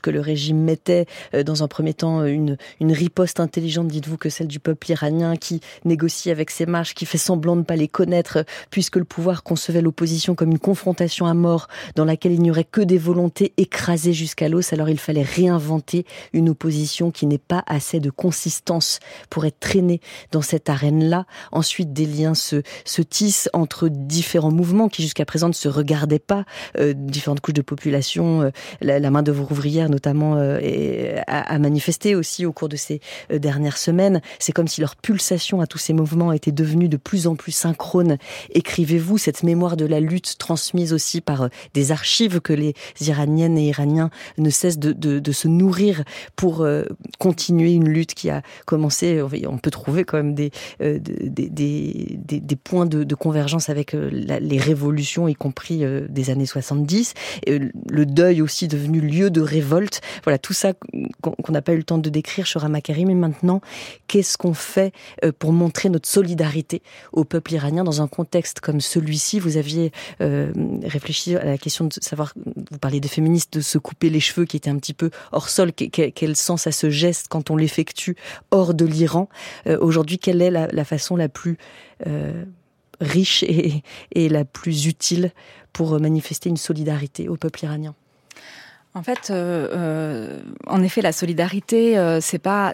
que le régime mettait dans un premier temps une riposte intelligente, dites-vous, que celle du peuple iranien qui négocie avec ses marches, qui fait semblant de ne pas les connaître, puisque le pouvoir concevait l'opposition comme une confrontation à mort dans laquelle il n'y aurait que des volontés écrasées jusqu'à l'os. Alors il fallait réinventer une opposition qui n'ait pas assez de consistance pour être traînée dans cette arène-là. Ensuite, des liens se tissent entre différents mouvements qui jusqu'à présent ne se regardaient pas, différentes couches de population. La main-d'œuvre ouvrière notamment a manifesté aussi au cours de ces dernières semaines. C'est comme si leur pulsation à tous ces mouvements était devenue de plus en plus synchrone. Écrivez-vous cette mémoire de la lutte transmise aussi par des archives que les Iraniennes et Iraniens ne cessent de se nourrir pour continuer une lutte qui a commencé. On peut trouver quand même des points de convergence avec les révolutions, y compris des années 70. Le deuil aussi devenu lieu de révolte. Voilà, tout ça qu'on n'a pas eu le temps de décrire, Shoura Makary. Mais maintenant, qu'est-ce qu'on fait pour montrer notre solidarité au peuple iranien dans un contexte comme celui-ci? Vous aviez réfléchi à la question de savoir, vous parliez des féministes, de se couper les cheveux qui était un petit peu hors sol. Quel sens a ce geste quand on l'effectue hors de l'Iran? Aujourd'hui, quelle est la façon la plus riche et la plus utile pour manifester une solidarité au peuple iranien? En fait, en effet, la solidarité, c'est pas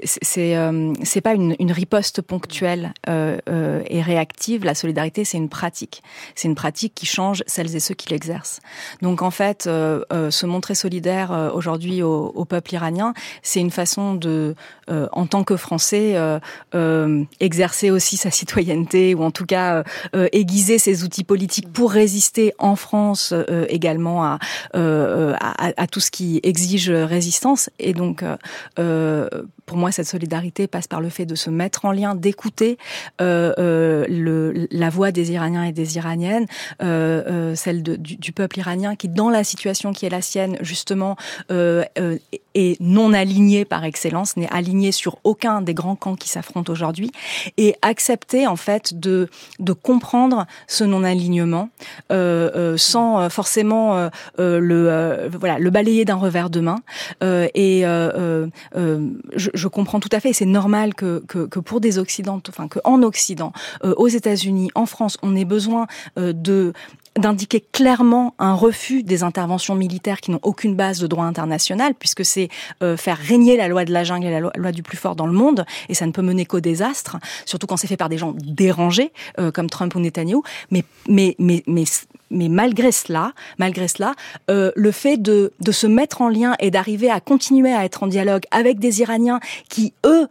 une riposte ponctuelle et réactive. La solidarité, c'est une pratique. C'est une pratique qui change celles et ceux qui l'exercent. Donc, en fait, se montrer solidaire aujourd'hui au peuple iranien, c'est une façon de, en tant que Français, exercer aussi sa citoyenneté, ou en tout cas aiguiser ses outils politiques pour résister en France également à tout ce qui exige résistance. Et donc, pour moi, cette solidarité passe par le fait de se mettre en lien, d'écouter la voix des Iraniens et des Iraniennes, celle du peuple iranien qui, dans la situation qui est la sienne, justement, est non aligné par excellence, n'est aligné sur aucun des grands camps qui s'affrontent aujourd'hui, et accepter, en fait, de comprendre ce non-alignement sans forcément le balayer d'un revers de main. Je comprends tout à fait, et c'est normal que pour des Occidentaux, enfin qu'en Occident, aux États-Unis, en France, on ait besoin d'indiquer clairement un refus des interventions militaires qui n'ont aucune base de droit international, puisque c'est faire régner la loi de la jungle et la loi du plus fort dans le monde, et ça ne peut mener qu'au désastre, surtout quand c'est fait par des gens dérangés, comme Trump ou Netanyahou. Mais malgré cela, le fait de se mettre en lien et d'arriver à continuer à être en dialogue avec des Iraniens qui, eux,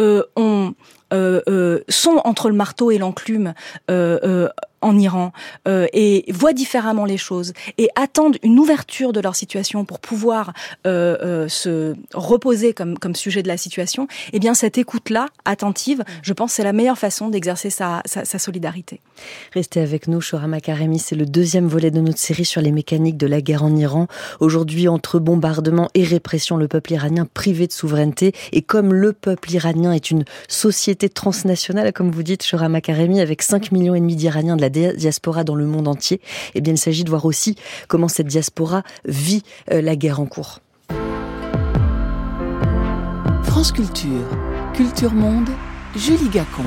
sont entre le marteau et l'enclume en Iran, et voient différemment les choses et attendent une ouverture de leur situation pour pouvoir se reposer comme sujet de la situation, eh bien cette écoute-là, attentive, je pense que c'est la meilleure façon d'exercer sa solidarité. Restez avec nous, Shoura Makary, c'est le deuxième volet de notre série sur les mécaniques de la guerre en Iran. Aujourd'hui, entre bombardements et répression, le peuple iranien privé de souveraineté, et comme le peuple iranien est une société transnationale, comme vous dites, Shoura Makary, avec 5,5 millions d'Iraniens de la diaspora dans le monde entier, eh bien, il s'agit de voir aussi comment cette diaspora vit la guerre en cours. France Culture, Culture Monde, Julie Gacon.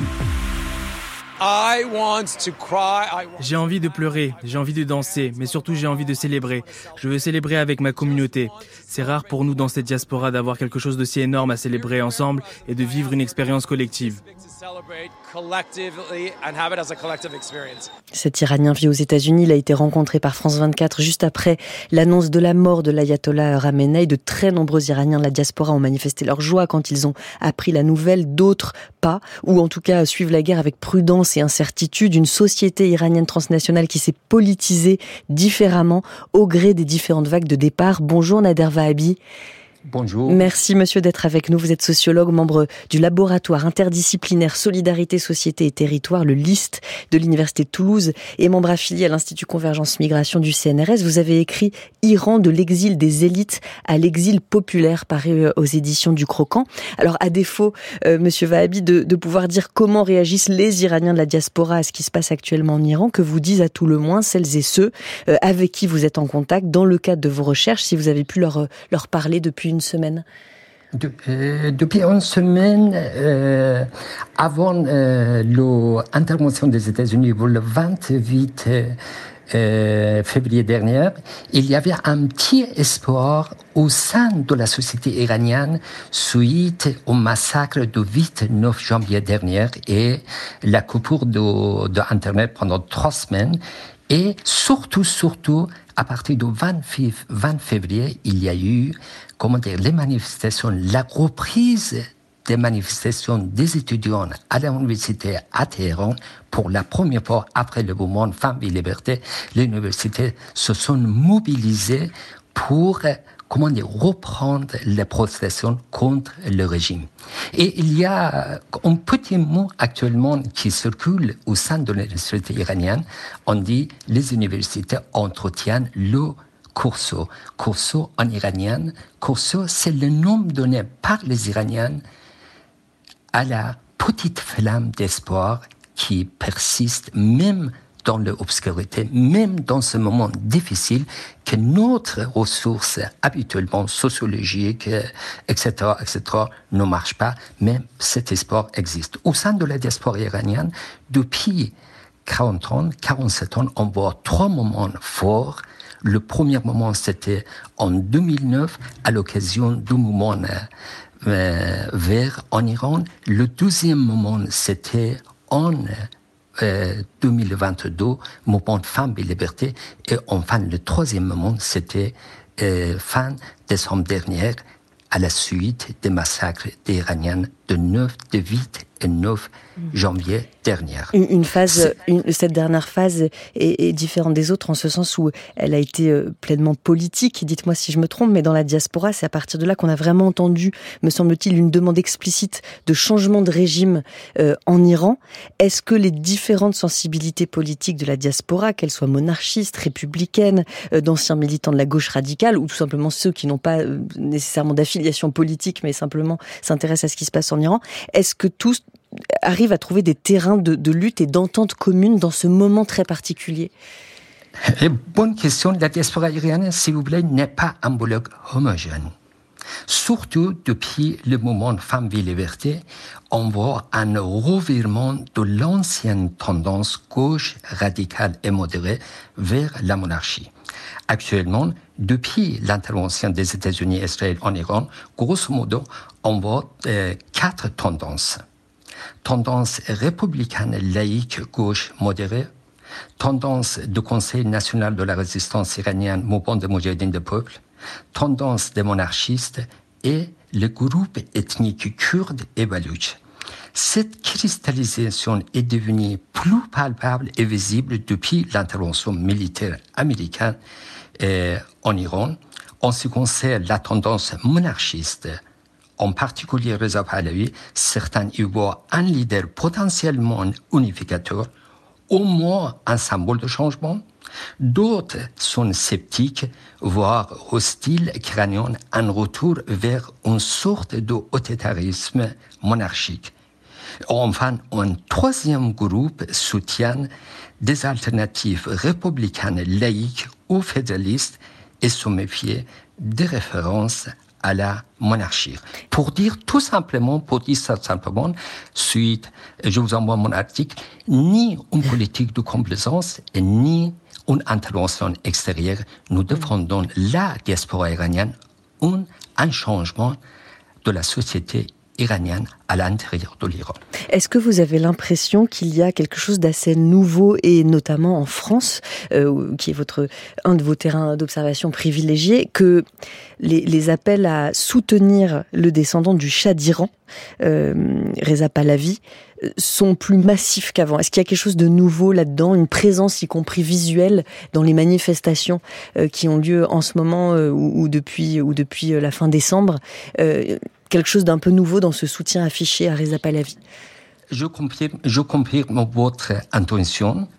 J'ai envie de pleurer, j'ai envie de danser, mais surtout j'ai envie de célébrer. Je veux célébrer avec ma communauté. C'est rare pour nous dans cette diaspora d'avoir quelque chose d'aussi énorme à célébrer ensemble et de vivre une expérience collective. Cet Iranien vit aux États-Unis. Il a été rencontré par France 24 juste après l'annonce de la mort de l'ayatollah Khamenei. De très nombreux Iraniens de la diaspora ont manifesté leur joie quand ils ont appris la nouvelle, d'autres pas, ou en tout cas suivent la guerre avec prudence et incertitude. Une société iranienne transnationale qui s'est politisée différemment au gré des différentes vagues de départ. Bonjour Nader Vahabi. Bonjour. Merci monsieur d'être avec nous. Vous êtes sociologue, membre du laboratoire interdisciplinaire Solidarité, Société et Territoire, le LIST de l'Université de Toulouse et membre affilié à l'Institut Convergence Migration du CNRS. Vous avez écrit Iran de l'exil des élites à l'exil populaire, paru aux éditions du Croquant. Alors à défaut, monsieur Vahabi, de pouvoir dire comment réagissent les Iraniens de la diaspora à ce qui se passe actuellement en Iran, que vous disent à tout le moins celles et ceux avec qui vous êtes en contact dans le cadre de vos recherches, si vous avez pu leur parler depuis une semaine. Depuis une semaine, avant l'intervention des États-Unis le 28 février dernier, il y avait un petit espoir au sein de la société iranienne suite au massacre du 8-9 janvier dernier et la coupure de Internet pendant 3 semaines. Et surtout, à partir du 20 février, il y a eu, les manifestations, la reprise des manifestations des étudiants à l'université à Téhéran. Pour la première fois après le mouvement Femmes et Liberté, les universités se sont mobilisées pour reprendre les protestations contre le régime. Et il y a un petit mot actuellement qui circule au sein de l'université iranienne. On dit les universités entretiennent le Corso. Corso en iranien, Corso, c'est le nom donné par les Iraniens à la petite flamme d'espoir qui persiste même dans l'obscurité, même dans ce moment difficile, que notre ressource habituellement sociologique, etc., ne marche pas, mais cet espoir existe. Au sein de la diaspora iranienne, depuis 47 ans, on voit 3 moments forts. Le premier moment, c'était en 2009, à l'occasion du mouvement vert en Iran. Le deuxième moment, c'était en 2022, mouvement Femmes et Liberté. Et enfin, le troisième moment, c'était fin décembre dernier, à la suite des massacres des Iraniens de 8 et 9 janvier dernier. Cette dernière phase est différente des autres en ce sens où elle a été pleinement politique. Dites-moi si je me trompe, mais dans la diaspora, c'est à partir de là qu'on a vraiment entendu, me semble-t-il, une demande explicite de changement de régime en Iran. Est-ce que les différentes sensibilités politiques de la diaspora, qu'elles soient monarchistes, républicaines, d'anciens militants de la gauche radicale, ou tout simplement ceux qui n'ont pas nécessairement d'affiliation politique, mais simplement s'intéressent à ce qui se passe en Iran, est-ce que tous arrivent à trouver des terrains de lutte et d'entente commune dans ce moment très particulier? Bonne question. La diaspora iranienne, s'il vous plaît, n'est pas un bloc homogène. Surtout depuis le mouvement Femmes et Liberté, on voit un revirement de l'ancienne tendance gauche, radicale et modérée vers la monarchie. Actuellement, depuis l'intervention des États-Unis et Israël en Iran, grosso modo, on voit 4 tendances. Tendance républicaine laïque gauche modérée, tendance du Conseil national de la résistance iranienne, mouvement des Moudjahidines du peuple, tendance des monarchistes et le groupe ethnique kurde et baloutche. Cette cristallisation est devenue plus palpable et visible depuis l'intervention militaire américaine en Iran. En ce qui concerne la tendance monarchiste, en particulier Reza Pahlavi, certains y voient un leader potentiellement unificateur, au moins un symbole de changement. D'autres sont sceptiques, voire hostiles, craignant un retour vers une sorte d'autoritarisme monarchique. Enfin, un troisième groupe soutient des alternatives républicaines laïques ou fédéralistes et se méfient des références à la monarchie. Pour dire simplement, suite, je vous envoie mon article, ni une politique de complaisance et ni une intervention extérieure. Nous défendons la diaspora iranienne, un changement de la société iranienne à l'intérieur de l'Iran. Est-ce que vous avez l'impression qu'il y a quelque chose d'assez nouveau, et notamment en France, qui est un de vos terrains d'observation privilégiés, que les appels à soutenir le descendant du Shah d'Iran, Reza Pahlavi, sont plus massifs qu'avant? Est-ce qu'il y a quelque chose de nouveau là-dedans, une présence y compris visuelle dans les manifestations qui ont lieu en ce moment ou depuis la fin décembre, quelque chose d'un peu nouveau dans ce soutien affiché à Reza Pahlavi? Je confirme votre intention,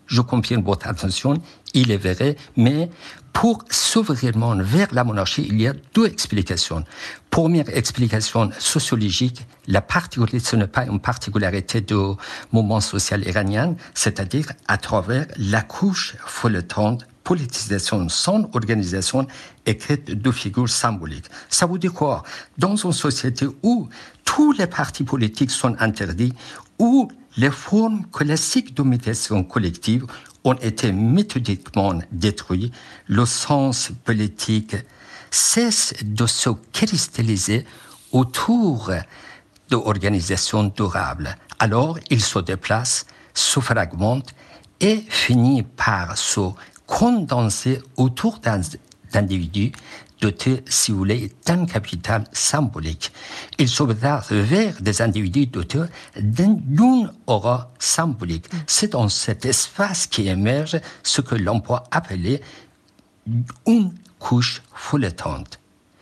il est vrai, mais pour s'ouvrir vers la monarchie, il y a deux explications. Première explication sociologique, ce n'est pas une particularité du mouvement social iranien, c'est-à-dire à travers la couche feuilletante, politisation sans organisation écrite de figures symboliques. Ça veut dire quoi? Dans une société où tous les partis politiques sont interdits, où les formes classiques de médiation collective ont été méthodiquement détruites, le sens politique cesse de se cristalliser autour d'organisations durables. Alors, il se déplace, se fragmente et finit par se condenser autour d'individus dotés, si vous voulez, d'un capital symbolique. Il se va vers des individus dotés d'une aura symbolique. C'est dans cet espace qui émerge ce que l'on peut appeler une couche feuilletante.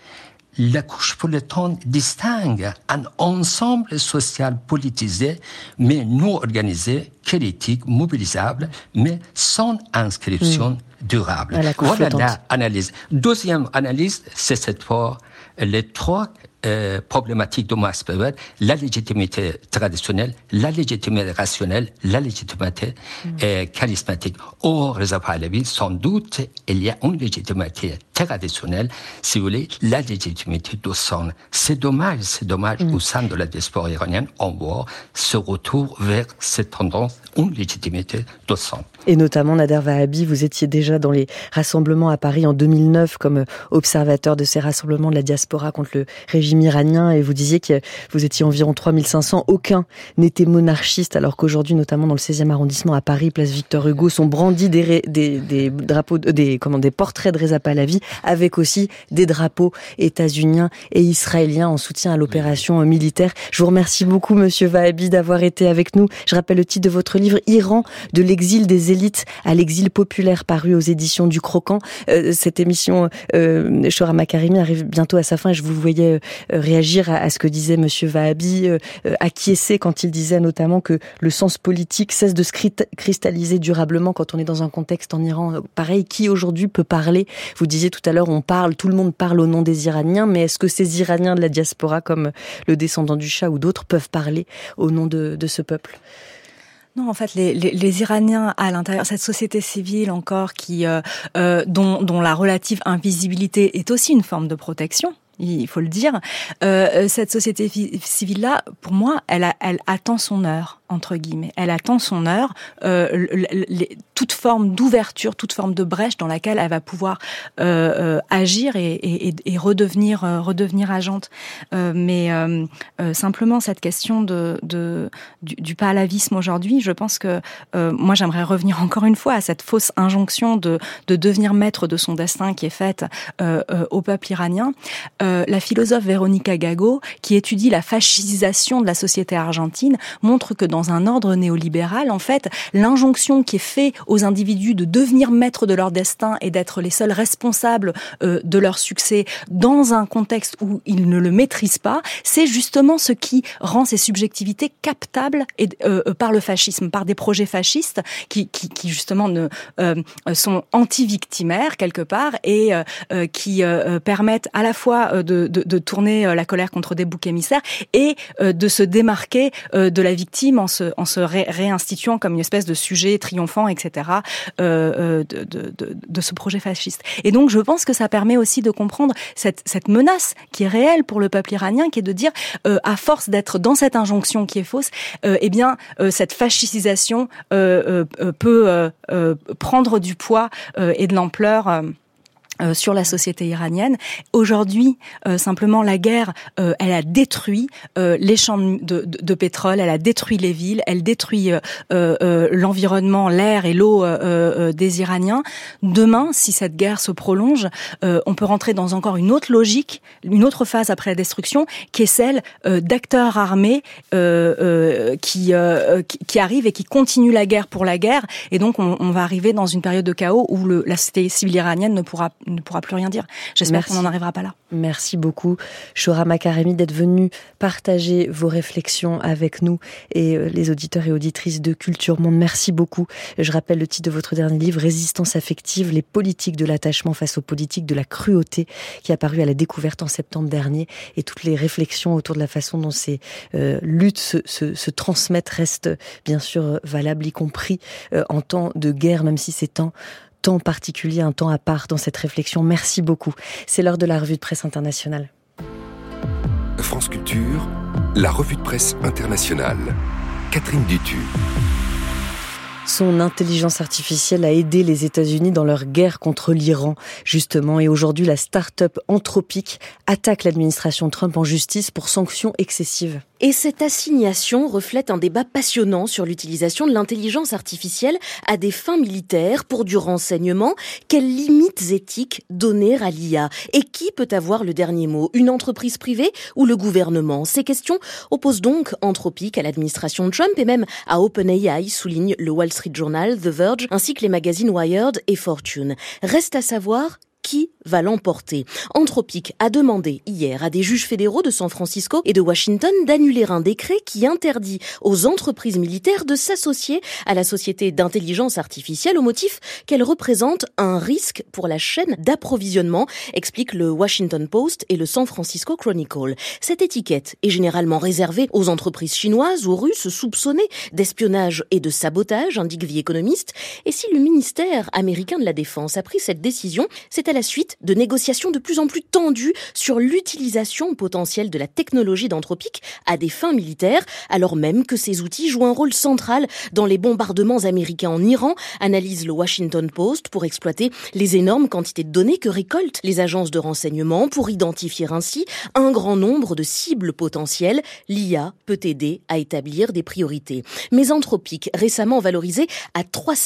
La couche feuilletante distingue un ensemble social politisé, mais non organisé, critique, mobilisable, mais sans inscription durable. Voilà l'analyse. Deuxième analyse, c'est cette fois les trois problématiques de Max Weber, la légitimité traditionnelle, la légitimité rationnelle, la légitimité charismatique. Or, Reza Pahlavi, sans doute, il y a une légitimité traditionnelle, si vous voulez, la légitimité de son. C'est dommage, au sein de la diaspora iranienne, on voit ce retour vers cette tendance, une légitimité de son. Et notamment, Nader Vahabi, vous étiez déjà dans les rassemblements à Paris en 2009 comme observateur de ces rassemblements de la diaspora contre le régime iranien, et vous disiez que vous étiez environ 3500, aucun n'était monarchiste, alors qu'aujourd'hui, notamment dans le 16e arrondissement à Paris, place Victor Hugo, sont brandis des drapeaux, des portraits de Reza Pahlavi, avec aussi des drapeaux états-uniens et israéliens en soutien à l'opération militaire. Je vous remercie beaucoup, monsieur Vahabi, d'avoir été avec nous. Je rappelle le titre de votre livre, Iran, de l'exil des élites à l'exil populaire, paru aux éditions du Croquant. Cette émission, Shoura Makarimi, arrive bientôt à sa fin, et je vous voyais réagir à ce que disait monsieur Vahabi, acquiescer quand il disait notamment que le sens politique cesse de se cristalliser durablement quand on est dans un contexte en Iran pareil. Qui aujourd'hui peut parler? Vous disiez tout à l'heure, tout le monde parle au nom des Iraniens, mais est-ce que ces Iraniens de la diaspora, comme le descendant du Shah ou d'autres, peuvent parler au nom de ce peuple? Non, en fait, les Iraniens à l'intérieur, cette société civile encore dont la relative invisibilité est aussi une forme de protection, il faut le dire. Cette société civile-là, pour moi, elle attend son heure, entre guillemets. Elle attend son heure, toute forme d'ouverture, toute forme de brèche dans laquelle elle va pouvoir agir et redevenir agente. Mais simplement, cette question du pahlavisme aujourd'hui, je pense que moi, j'aimerais revenir encore une fois à cette fausse injonction de devenir maître de son destin qui est faite au peuple iranien. La philosophe Veronica Gago, qui étudie la fascisation de la société argentine, montre que dans un ordre néolibéral, en fait, l'injonction qui est faite aux individus de devenir maîtres de leur destin et d'être les seuls responsables de leur succès dans un contexte où ils ne le maîtrisent pas, c'est justement ce qui rend ces subjectivités captables par le fascisme, par des projets fascistes qui justement sont anti-victimaires quelque part et qui permettent à la fois de tourner la colère contre des boucs émissaires et de se démarquer de la victime en se réinstituant comme une espèce de sujet triomphant, etc. De ce projet fasciste. Et donc, je pense que ça permet aussi de comprendre cette menace qui est réelle pour le peuple iranien, qui est de dire, à force d'être dans cette injonction qui est fausse, eh bien, cette fascisation peut prendre du poids et de l'ampleur sur la société iranienne. Aujourd'hui, simplement, la guerre, elle a détruit les champs de pétrole, elle a détruit les villes, elle détruit l'environnement, l'air et l'eau des Iraniens. Demain, si cette guerre se prolonge, on peut rentrer dans encore une autre logique, une autre phase après la destruction, qui est celle d'acteurs armés qui arrivent et qui continuent la guerre pour la guerre. Et donc, on va arriver dans une période de chaos où la société civile iranienne ne pourra plus rien dire. J'espère qu'on n'en arrivera pas là. Merci beaucoup, Shohra Makaremi, d'être venue partager vos réflexions avec nous et les auditeurs et auditrices de Culture Monde. Merci beaucoup. Je rappelle le titre de votre dernier livre, Résistance affective, les politiques de l'attachement face aux politiques de la cruauté, qui a paru à la Découverte en septembre dernier. Et toutes les réflexions autour de la façon dont ces luttes se transmettent restent bien sûr valables, y compris en temps de guerre, même si c'est temps particulier, un temps à part dans cette réflexion. Merci beaucoup. C'est l'heure de la revue de presse internationale. France Culture, la revue de presse internationale. Catherine Dutu. Son intelligence artificielle a aidé les États-Unis dans leur guerre contre l'Iran, justement. Et aujourd'hui, la start-up Anthropic attaque l'administration Trump en justice pour sanctions excessives. Et cette assignation reflète un débat passionnant sur l'utilisation de l'intelligence artificielle à des fins militaires pour du renseignement. Quelles limites éthiques donner à l'IA? Et qui peut avoir le dernier mot? Une entreprise privée ou le gouvernement? Ces questions opposent donc Anthropic à l'administration Trump et même à OpenAI, souligne le Wall Street Journal, The Verge, ainsi que les magazines Wired et Fortune. Reste à savoir qui va l'emporter. Anthropic a demandé hier à des juges fédéraux de San Francisco et de Washington d'annuler un décret qui interdit aux entreprises militaires de s'associer à la société d'intelligence artificielle au motif qu'elle représente un risque pour la chaîne d'approvisionnement, explique le Washington Post et le San Francisco Chronicle. Cette étiquette est généralement réservée aux entreprises chinoises ou russes soupçonnées d'espionnage et de sabotage, indique The Economist. Et si le ministère américain de la Défense a pris cette décision, c'est à la suite de négociations de plus en plus tendues sur l'utilisation potentielle de la technologie d'Anthropic à des fins militaires, alors même que ces outils jouent un rôle central dans les bombardements américains en Iran, analyse le Washington Post, pour exploiter les énormes quantités de données que récoltent les agences de renseignement pour identifier ainsi un grand nombre de cibles potentielles. L'IA peut aider à établir des priorités. Mais Anthropic, récemment valorisé à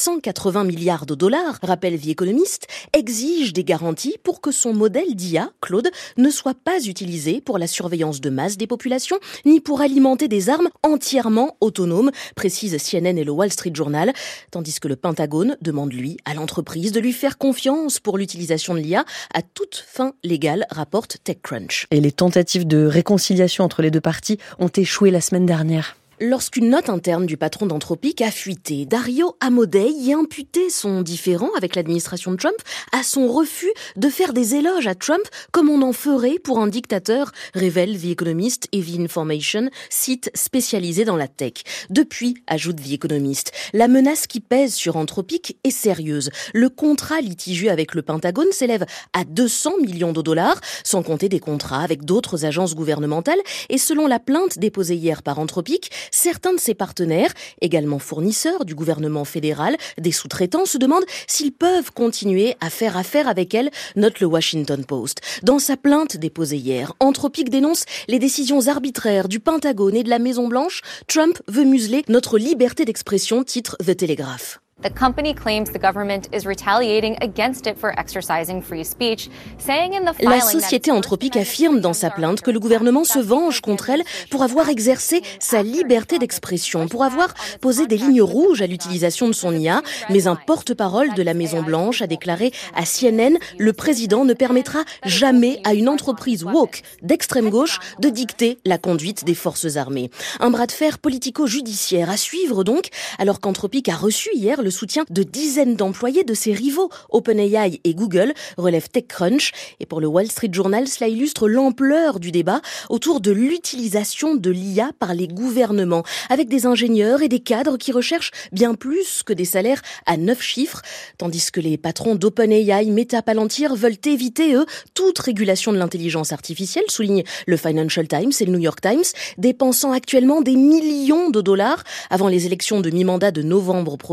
380 milliards de dollars, rappelle The Economist, exige des garanties pour que son modèle d'IA, Claude, ne soit pas utilisé pour la surveillance de masse des populations, ni pour alimenter des armes entièrement autonomes, précisent CNN et le Wall Street Journal, tandis que le Pentagone demande, lui, à l'entreprise de lui faire confiance pour l'utilisation de l'IA à toute fin légale, rapporte TechCrunch. Et les tentatives de réconciliation entre les deux parties ont échoué la semaine dernière. Lorsqu'une note interne du patron d'Anthropic a fuité, Dario Amodei y imputait son différend avec l'administration de Trump à son refus de faire des éloges à Trump comme on en ferait pour un dictateur, révèle The Economist et The Information, site spécialisé dans la tech. Depuis, ajoute The Economist, la menace qui pèse sur Anthropic est sérieuse. Le contrat litigieux avec le Pentagone s'élève à 200 millions de dollars, sans compter des contrats avec d'autres agences gouvernementales. Et selon la plainte déposée hier par Anthropic, certains de ses partenaires, également fournisseurs du gouvernement fédéral, des sous-traitants, se demandent s'ils peuvent continuer à faire affaire avec elle, note le Washington Post. Dans sa plainte déposée hier, Anthropic dénonce les décisions arbitraires du Pentagone et de la Maison-Blanche. Trump veut museler notre liberté d'expression, titre The Telegraph. The company claims the government is retaliating against it for exercising free speech, saying in the filing. La société Anthropic affirme dans sa plainte que le gouvernement se venge contre elle pour avoir exercé sa liberté d'expression, pour avoir posé des lignes rouges à l'utilisation de son IA. Mais un porte-parole de la Maison-Blanche a déclaré à CNN, le président ne permettra jamais à une entreprise woke d'extrême gauche de dicter la conduite des forces armées. Un bras de fer politico-judiciaire à suivre donc, alors qu'Anthropic a reçu hier le soutien de dizaines d'employés de ses rivaux, OpenAI et Google, relève TechCrunch. Et pour le Wall Street Journal, cela illustre l'ampleur du débat autour de l'utilisation de l'IA par les gouvernements, avec des ingénieurs et des cadres qui recherchent bien plus que des salaires à 9 chiffres, tandis que les patrons d'OpenAI, Meta, Palantir veulent éviter, eux, toute régulation de l'intelligence artificielle, souligne le Financial Times et le New York Times, dépensant actuellement des millions de dollars avant les élections de mi-mandat de novembre prochain,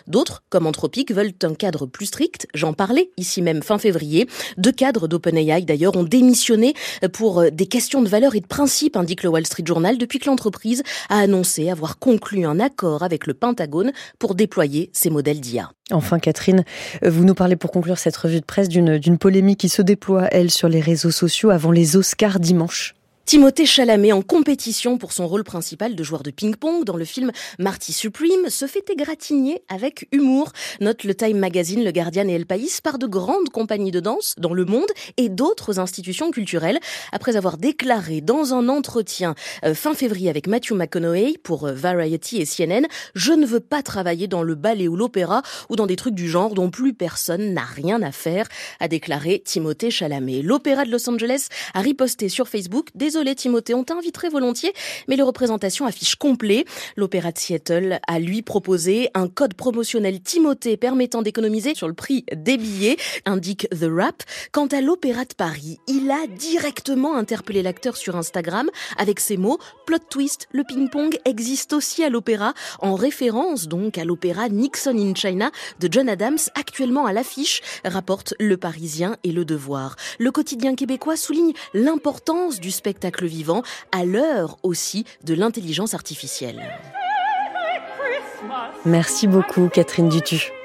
D'autres, comme Anthropic, veulent un cadre plus strict. J'en parlais ici même fin février. 2 cadres d'OpenAI d'ailleurs ont démissionné pour des questions de valeur et de principe, indique le Wall Street Journal, depuis que l'entreprise a annoncé avoir conclu un accord avec le Pentagone pour déployer ses modèles d'IA. Enfin, Catherine, vous nous parlez pour conclure cette revue de presse d'une polémique qui se déploie, elle, sur les réseaux sociaux avant les Oscars dimanche. Timothée Chalamet, en compétition pour son rôle principal de joueur de ping-pong dans le film Marty Supreme, se fait égratigner avec humour. Note le Time Magazine, le Guardian et El País par de grandes compagnies de danse dans le monde et d'autres institutions culturelles. Après avoir déclaré dans un entretien fin février avec Matthew McConaughey pour Variety et CNN, « Je ne veux pas travailler dans le ballet ou l'opéra ou dans des trucs du genre dont plus personne n'a rien à faire », a déclaré Timothée Chalamet. L'Opéra de Los Angeles a riposté sur Facebook « Désolé Timothée, on t'inviterait volontiers, mais les représentations affichent complet. » L'Opéra de Seattle a lui proposé un code promotionnel Timothée permettant d'économiser sur le prix des billets, indique The Wrap. Quant à l'Opéra de Paris, il a directement interpellé l'acteur sur Instagram avec ces mots « Plot twist, le ping-pong existe aussi à l'opéra », en référence donc à l'opéra Nixon in China de John Adams, actuellement à l'affiche, rapporte Le Parisien et Le Devoir. Le quotidien québécois souligne l'importance du spectacle vivant à l'heure aussi de l'intelligence artificielle. Merci beaucoup, Catherine Dutu.